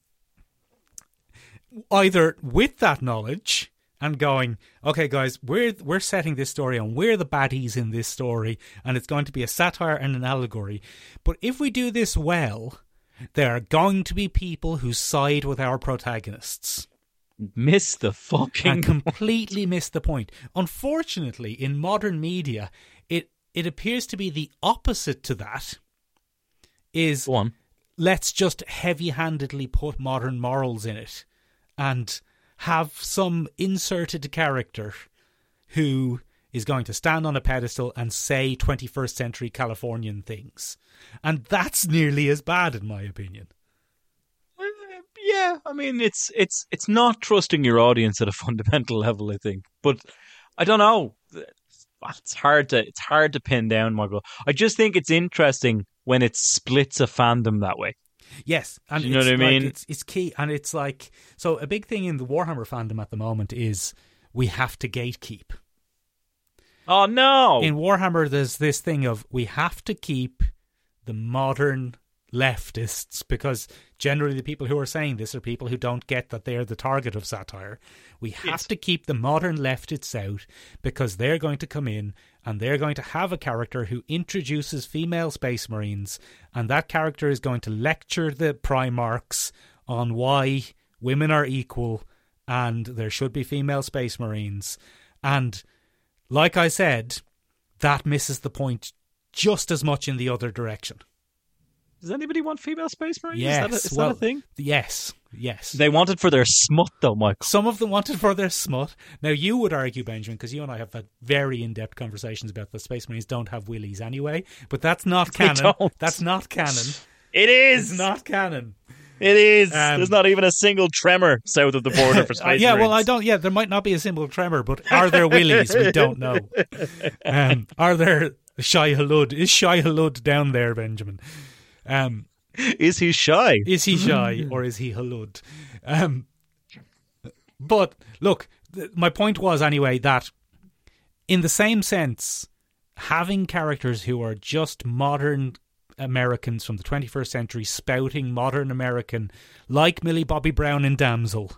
Speaker 5: Either with that knowledge... and going, okay, guys, we're setting this story and we're the baddies in this story, and it's going to be a satire and an allegory. But if we do this well, there are going to be people who side with our protagonists.
Speaker 2: Miss the fucking...
Speaker 5: and completely miss the point. Unfortunately, in modern media, it appears to be the opposite to that. Is,
Speaker 2: go on.
Speaker 5: Let's just heavy-handedly put modern morals in it and... have some inserted character who is going to stand on a pedestal and say 21st century Californian things. And that's nearly as bad, in my opinion.
Speaker 2: Yeah, I mean, it's not trusting your audience at a fundamental level, I think. But I don't know. It's hard to pin down, Michael. I just think it's interesting when it splits a fandom that way.
Speaker 5: Yes, and
Speaker 2: Do you know what I mean?
Speaker 5: It's key, and it's like, so a big thing in the Warhammer fandom at the moment is we have to gatekeep.
Speaker 2: Oh no!
Speaker 5: In Warhammer, there's this thing of we have to keep the modern leftists, because generally the people who are saying this are people who don't get that they're the target of satire. We have to keep the modern leftists out because they're going to come in and they're going to have a character who introduces female space marines, and that character is going to lecture the Primarchs on why women are equal and there should be female space marines. And like I said, that misses the point just as much in the other direction.
Speaker 2: Does anybody want female space marines?
Speaker 5: Yes.
Speaker 2: Is that a thing?
Speaker 5: Yes.
Speaker 2: They want it for their smut, though, Michael.
Speaker 5: Some of them want it for their smut. Now, you would argue, Benjamin, because you and I have had very in-depth conversations about the Space Marines don't have willies anyway, but that's not
Speaker 2: They
Speaker 5: canon.
Speaker 2: don't.
Speaker 5: That's not canon.
Speaker 2: It is!
Speaker 5: It's not canon.
Speaker 2: It is! There's not even a single tremor south of the border for space
Speaker 5: yeah,
Speaker 2: marines.
Speaker 5: well, I don't. Yeah, there might not be a single tremor, but are there willies? We don't know. Are there Shai Hulud? Is Shai Hulud down there, Benjamin?
Speaker 2: Is he shy?
Speaker 5: Is he shy or is he halud? But look, my point was anyway that in the same sense, having characters who are just modern Americans from the 21st century spouting modern American, like Millie Bobby Brown in Damsel,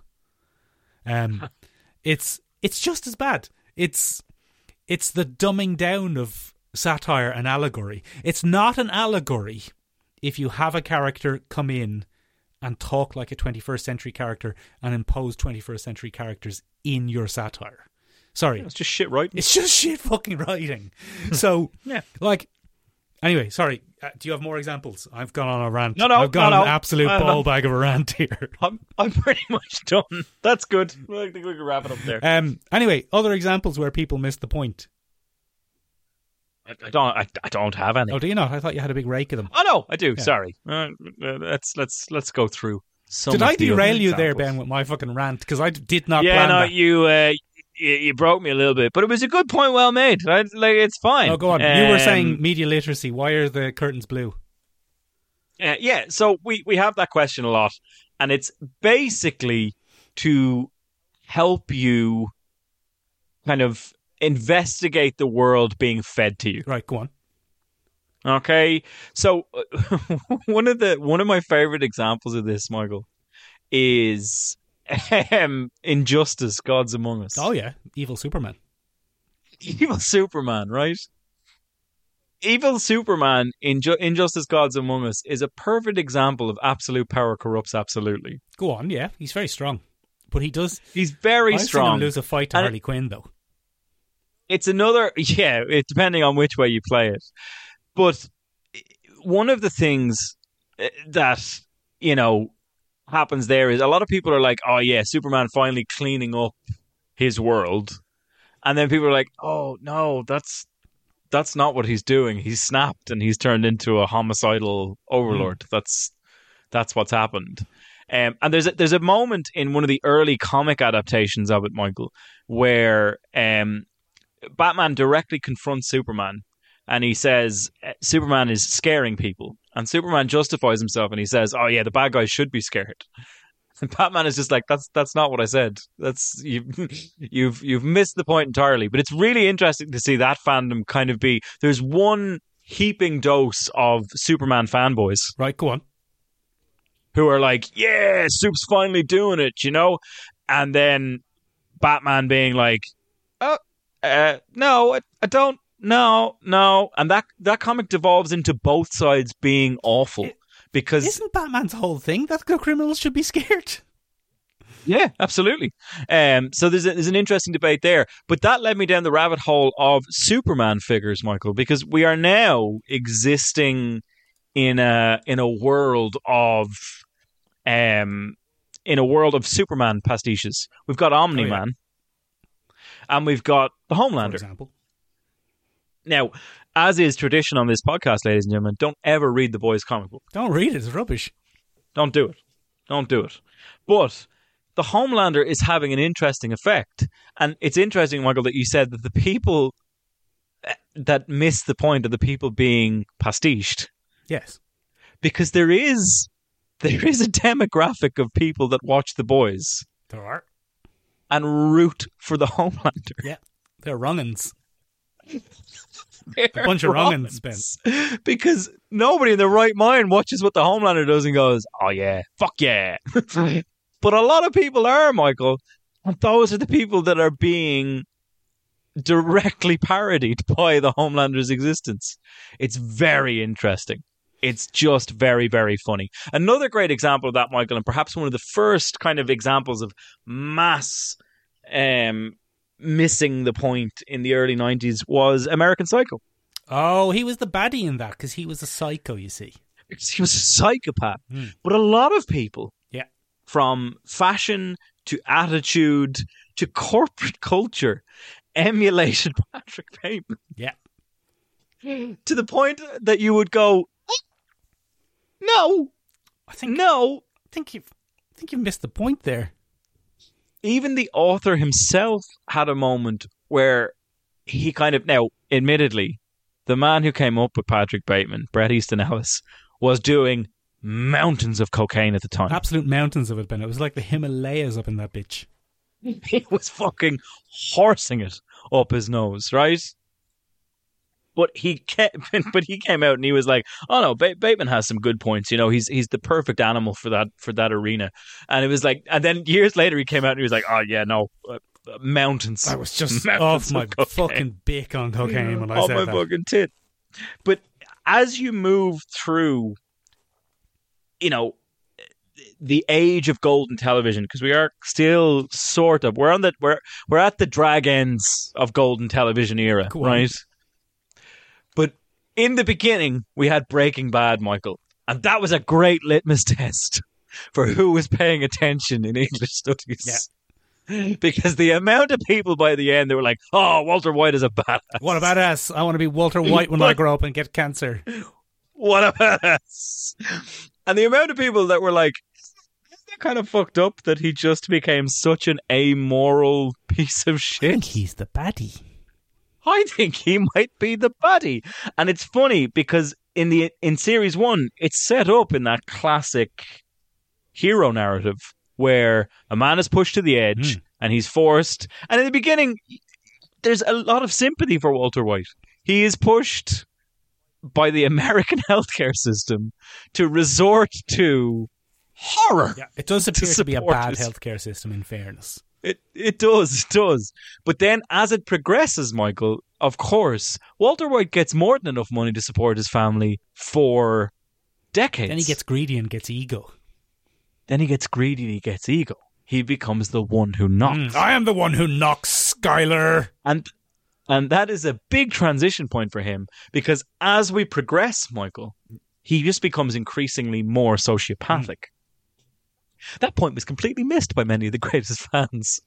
Speaker 5: it's just as bad. It's the dumbing down of satire and allegory. It's not an allegory if you have a character come in and talk like a 21st century character and impose 21st century characters in your satire. Sorry.
Speaker 2: It's just shit writing.
Speaker 5: It's just shit fucking writing. So,
Speaker 2: yeah.
Speaker 5: Like, anyway, sorry. Do you have more examples? I've gone on a rant.
Speaker 2: No,
Speaker 5: I've gone
Speaker 2: no,
Speaker 5: an absolute ball bag of a rant here.
Speaker 2: I'm pretty much done. That's good. I think we can wrap it up there.
Speaker 5: Anyway, other examples where people missed the point.
Speaker 2: I don't have any.
Speaker 5: Oh, do you not? I thought you had a big rake of them.
Speaker 2: Oh no, I do.
Speaker 5: Yeah.
Speaker 2: Sorry. Let's go through.
Speaker 5: Did I derail you there, Ben, with my fucking rant? Because I did not.
Speaker 2: Yeah,
Speaker 5: plan
Speaker 2: no,
Speaker 5: that.
Speaker 2: you broke me a little bit, but it was a good point, well made. Like it's fine.
Speaker 5: Oh, go on. You were saying media literacy. Why are the curtains blue?
Speaker 2: Yeah. So we have that question a lot, and it's basically to help you kind of investigate the world being fed to you.
Speaker 5: Right, go on.
Speaker 2: Okay, so one of my favorite examples of this, Michael, is Injustice: Gods Among Us.
Speaker 5: Oh yeah, evil Superman.
Speaker 2: Evil Superman, right? Evil Superman in Injustice: Gods Among Us is a perfect example of absolute power corrupts absolutely.
Speaker 5: Go on, yeah, he's very strong, but he does.
Speaker 2: He's very
Speaker 5: I've
Speaker 2: strong.
Speaker 5: seen him lose a fight to Harley Quinn, though.
Speaker 2: It's another, depending on which way you play it. But one of the things that, happens there is a lot of people are like, oh yeah, Superman finally cleaning up his world. And then people are like, oh no, that's not what he's doing. He's snapped and he's turned into a homicidal overlord. That's what's happened. And there's a moment in one of the early comic adaptations of it, Michael, where Batman directly confronts Superman and he says Superman is scaring people, and Superman justifies himself and he says, oh yeah, the bad guys should be scared. And Batman is just like, that's not what I said. That's you've missed the point entirely. But it's really interesting to see that fandom kind of be, there's one heaping dose of Superman fanboys.
Speaker 5: Right, go on.
Speaker 2: Who are like, yeah, Soup's finally doing it, and then Batman being like, no, I don't. No. And that comic devolves into both sides being awful. Because
Speaker 5: isn't Batman's whole thing that the criminals should be scared?
Speaker 2: Yeah, absolutely. So there's an interesting debate there. But that led me down the rabbit hole of Superman figures, Michael, because we are now existing in a world of Superman pastiches. We've got Omni-Man. And we've got the Homelander.
Speaker 5: For example.
Speaker 2: Now, as is tradition on this podcast, ladies and gentlemen, don't ever read the boys' comic book.
Speaker 5: Don't read it. It's rubbish.
Speaker 2: Don't do it. But the Homelander is having an interesting effect. And it's interesting, Michael, that you said that the people that miss the point are the people being pastiched.
Speaker 5: Yes.
Speaker 2: Because there is there is a demographic of people that watch The Boys
Speaker 5: There are.
Speaker 2: and root for the Homelander.
Speaker 5: Yeah. They're wrong'uns.
Speaker 2: They're
Speaker 5: A bunch of
Speaker 2: wrong'uns.
Speaker 5: wrong'uns,
Speaker 2: Because nobody in their right mind watches what the Homelander does and goes, oh yeah, fuck yeah. But a lot of people are, Michael. And those are the people that are being directly parodied by the Homelander's existence. It's very interesting. It's just very, very funny. Another great example of that, Michael, and perhaps one of the first kind of examples of mass missing the point in the early 90s was American Psycho.
Speaker 5: Oh, he was the baddie in that because he was a psycho, you see.
Speaker 2: He was a psychopath. But a lot of people,
Speaker 5: Yeah.
Speaker 2: from fashion to attitude to corporate culture, emulated Patrick Bateman
Speaker 5: Yeah.
Speaker 2: to the point that you would go, no,
Speaker 5: I think you've missed the point there.
Speaker 2: Even the author himself had a moment where he kind of, now, admittedly, the man who came up with Patrick Bateman, Bret Easton Ellis, was doing mountains of cocaine at the time.
Speaker 5: Absolute mountains of it, Ben. It was like the Himalayas up in that bitch.
Speaker 2: He was fucking horsing it up his nose, right? But he came out and he was like, "Oh no, Bateman has some good points. You know, he's the perfect animal for that arena." And it was like, and then years later he came out and he was like, "Oh yeah, no, mountains."
Speaker 5: I was just
Speaker 2: mountains
Speaker 5: off my
Speaker 2: of cocaine.
Speaker 5: fucking bick on cocaine when I
Speaker 2: Off
Speaker 5: said
Speaker 2: my
Speaker 5: that.
Speaker 2: fucking tit. But as you move through, you know, the age of golden television, because we are still sort of we're at the drag ends of golden television era,
Speaker 5: Go on.
Speaker 2: right? But in the beginning, we had Breaking Bad, Michael, and that was a great litmus test for who was paying attention in English studies. Yeah. Because the amount of people by the end, they were like, "Oh, Walter White is a badass.
Speaker 5: What a badass. I want to be Walter White when I grow up and get cancer."
Speaker 2: What a badass!" And the amount of people that were like, "Isn't that kind of fucked up that he just became such an amoral piece of
Speaker 5: I
Speaker 2: shit?"
Speaker 5: think he's the baddie.
Speaker 2: I think he might be the baddie. And it's funny because in series 1, it's set up in that classic hero narrative where a man is pushed to the edge and he's forced. And in the beginning, there's a lot of sympathy for Walter White. He is pushed by the American healthcare system to resort to horror.
Speaker 5: Yeah, it does appear to be a
Speaker 2: support
Speaker 5: bad
Speaker 2: his-
Speaker 5: healthcare system, in fairness.
Speaker 2: It does. But then as it progresses, Michael, of course, Walter White gets more than enough money to support his family for decades.
Speaker 5: Then he gets greedy and gets ego.
Speaker 2: Then he gets greedy and he gets ego. He becomes the one who knocks.
Speaker 5: I am the one who knocks, Skylar.
Speaker 2: And that is a big transition point for him because as we progress, Michael, he just becomes increasingly more sociopathic. That point was completely missed by many of the greatest fans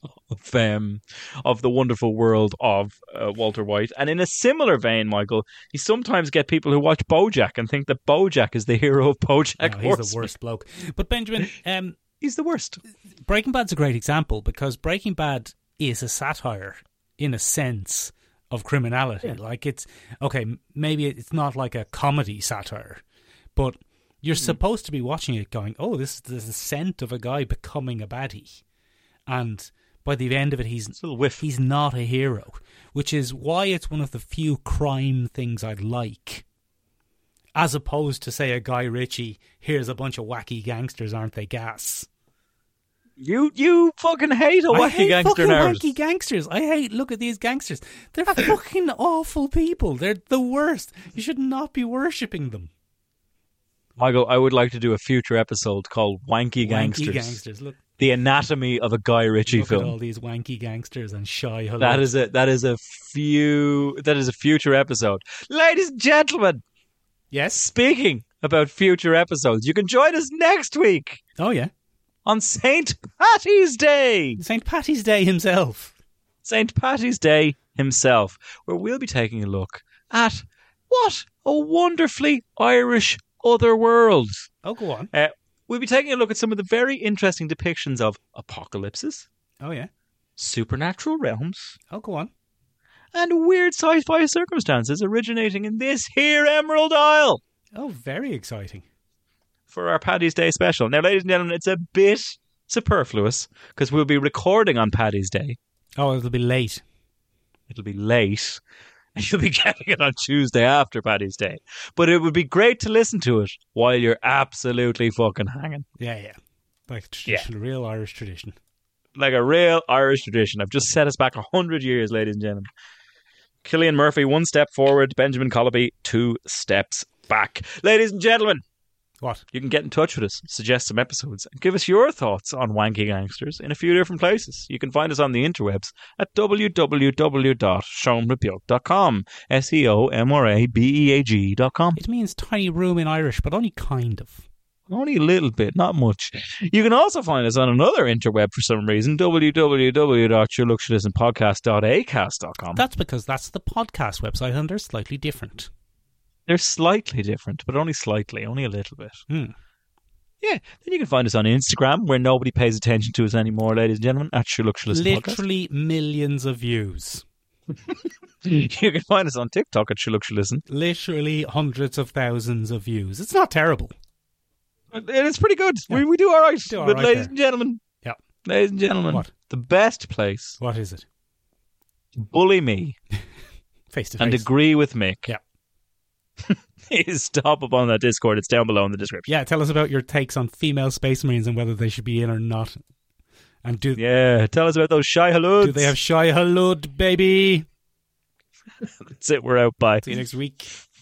Speaker 2: of the wonderful world of Walter White. And in a similar vein, Michael, you sometimes get people who watch BoJack and think that BoJack is the hero of BoJack
Speaker 5: No, he's the
Speaker 2: Horseman.
Speaker 5: worst bloke. But Benjamin,
Speaker 2: He's the worst.
Speaker 5: Breaking Bad's a great example because Breaking Bad is a satire, in a sense, of criminality.
Speaker 2: Yeah.
Speaker 5: Like it's, okay, maybe it's not like a comedy satire, but you're supposed to be watching it going, oh, this is the scent of a guy becoming a baddie. And by the end of it,
Speaker 2: It's a little whiff.
Speaker 5: he's not a hero, which is why it's one of the few crime things I'd like. As opposed to, say, a Guy Ritchie, here's a bunch of wacky gangsters, aren't they gas?
Speaker 2: You fucking hate a
Speaker 5: I
Speaker 2: wacky
Speaker 5: hate
Speaker 2: gangster
Speaker 5: fucking
Speaker 2: narrative.
Speaker 5: wacky gangsters. I hate, look at these gangsters. They're fucking awful people. They're the worst. You should not be worshipping them.
Speaker 2: Michael, I would like to do a future episode called Wanky Gangsters.
Speaker 5: Wanky gangsters. Look,
Speaker 2: The anatomy of a Guy Ritchie
Speaker 5: look at
Speaker 2: film.
Speaker 5: all these wanky gangsters and shy hello.
Speaker 2: That is a future episode. Ladies and gentlemen,
Speaker 5: Yes?
Speaker 2: speaking about future episodes, you can join us next week
Speaker 5: Oh, yeah.
Speaker 2: on St. Patty's Day.
Speaker 5: St. Patty's Day himself.
Speaker 2: St. Patty's Day himself, where we'll be taking a look at what a wonderfully Irish other world.
Speaker 5: Oh, go on.
Speaker 2: We'll be taking a look at some of the very interesting depictions of apocalypses,
Speaker 5: Oh, yeah.
Speaker 2: supernatural realms,
Speaker 5: Oh, go on.
Speaker 2: and weird sci-fi circumstances originating in this here Emerald Isle.
Speaker 5: Oh, very exciting.
Speaker 2: for our Paddy's Day special. Now, ladies and gentlemen, it's a bit superfluous because we'll be recording on Paddy's Day.
Speaker 5: Oh, it'll be late.
Speaker 2: It'll be late. And you'll be getting it on Tuesday after Paddy's Day. But it would be great to listen to it while you're absolutely fucking hanging.
Speaker 5: Yeah. Like tradition, real Irish tradition.
Speaker 2: Like a real Irish tradition. I've just set us back 100 years, ladies and gentlemen. Cillian Murphy, 1 step forward. Benjamin Colby, 2 steps back. Ladies and gentlemen.
Speaker 5: What?
Speaker 2: You can get in touch with us, suggest some episodes, and give us your thoughts on Wanky Gangsters in a few different places. You can find us on the interwebs at www.seomrabeag.com, SEOMRABEAG.com.
Speaker 5: It means tiny room in Irish, but only kind of.
Speaker 2: Only a little bit, not much. You can also find us on another interweb for some reason, www.yourluxurismpodcast.acast.com.
Speaker 5: That's because that's the podcast website and they're slightly different.
Speaker 2: They're slightly different, but only slightly, only a little bit.
Speaker 5: Hmm.
Speaker 2: Yeah, then you can find us on Instagram, where nobody pays attention to us anymore, ladies and gentlemen, at Your Luxurious Podcast.
Speaker 5: Literally millions of views.
Speaker 2: You can find us on TikTok at Your Luxurious.
Speaker 5: Literally hundreds of thousands of views. It's not terrible.
Speaker 2: It's pretty good.
Speaker 5: Yeah.
Speaker 2: We do all right.
Speaker 5: Do all
Speaker 2: but
Speaker 5: right
Speaker 2: ladies
Speaker 5: there.
Speaker 2: and gentlemen, ladies and gentlemen,
Speaker 5: What?
Speaker 2: The best place
Speaker 5: What is it?
Speaker 2: to bully me
Speaker 5: Face to
Speaker 2: and
Speaker 5: face.
Speaker 2: agree with Mick
Speaker 5: Yeah.
Speaker 2: is to hop up on that Discord. It's down below in the description.
Speaker 5: Yeah, tell us about your takes on female space marines and whether they should be in or not. And do
Speaker 2: Tell us about those shy haloods.
Speaker 5: do they have Shai Halud, baby?
Speaker 2: That's it. We're out. Bye.
Speaker 5: See you next week.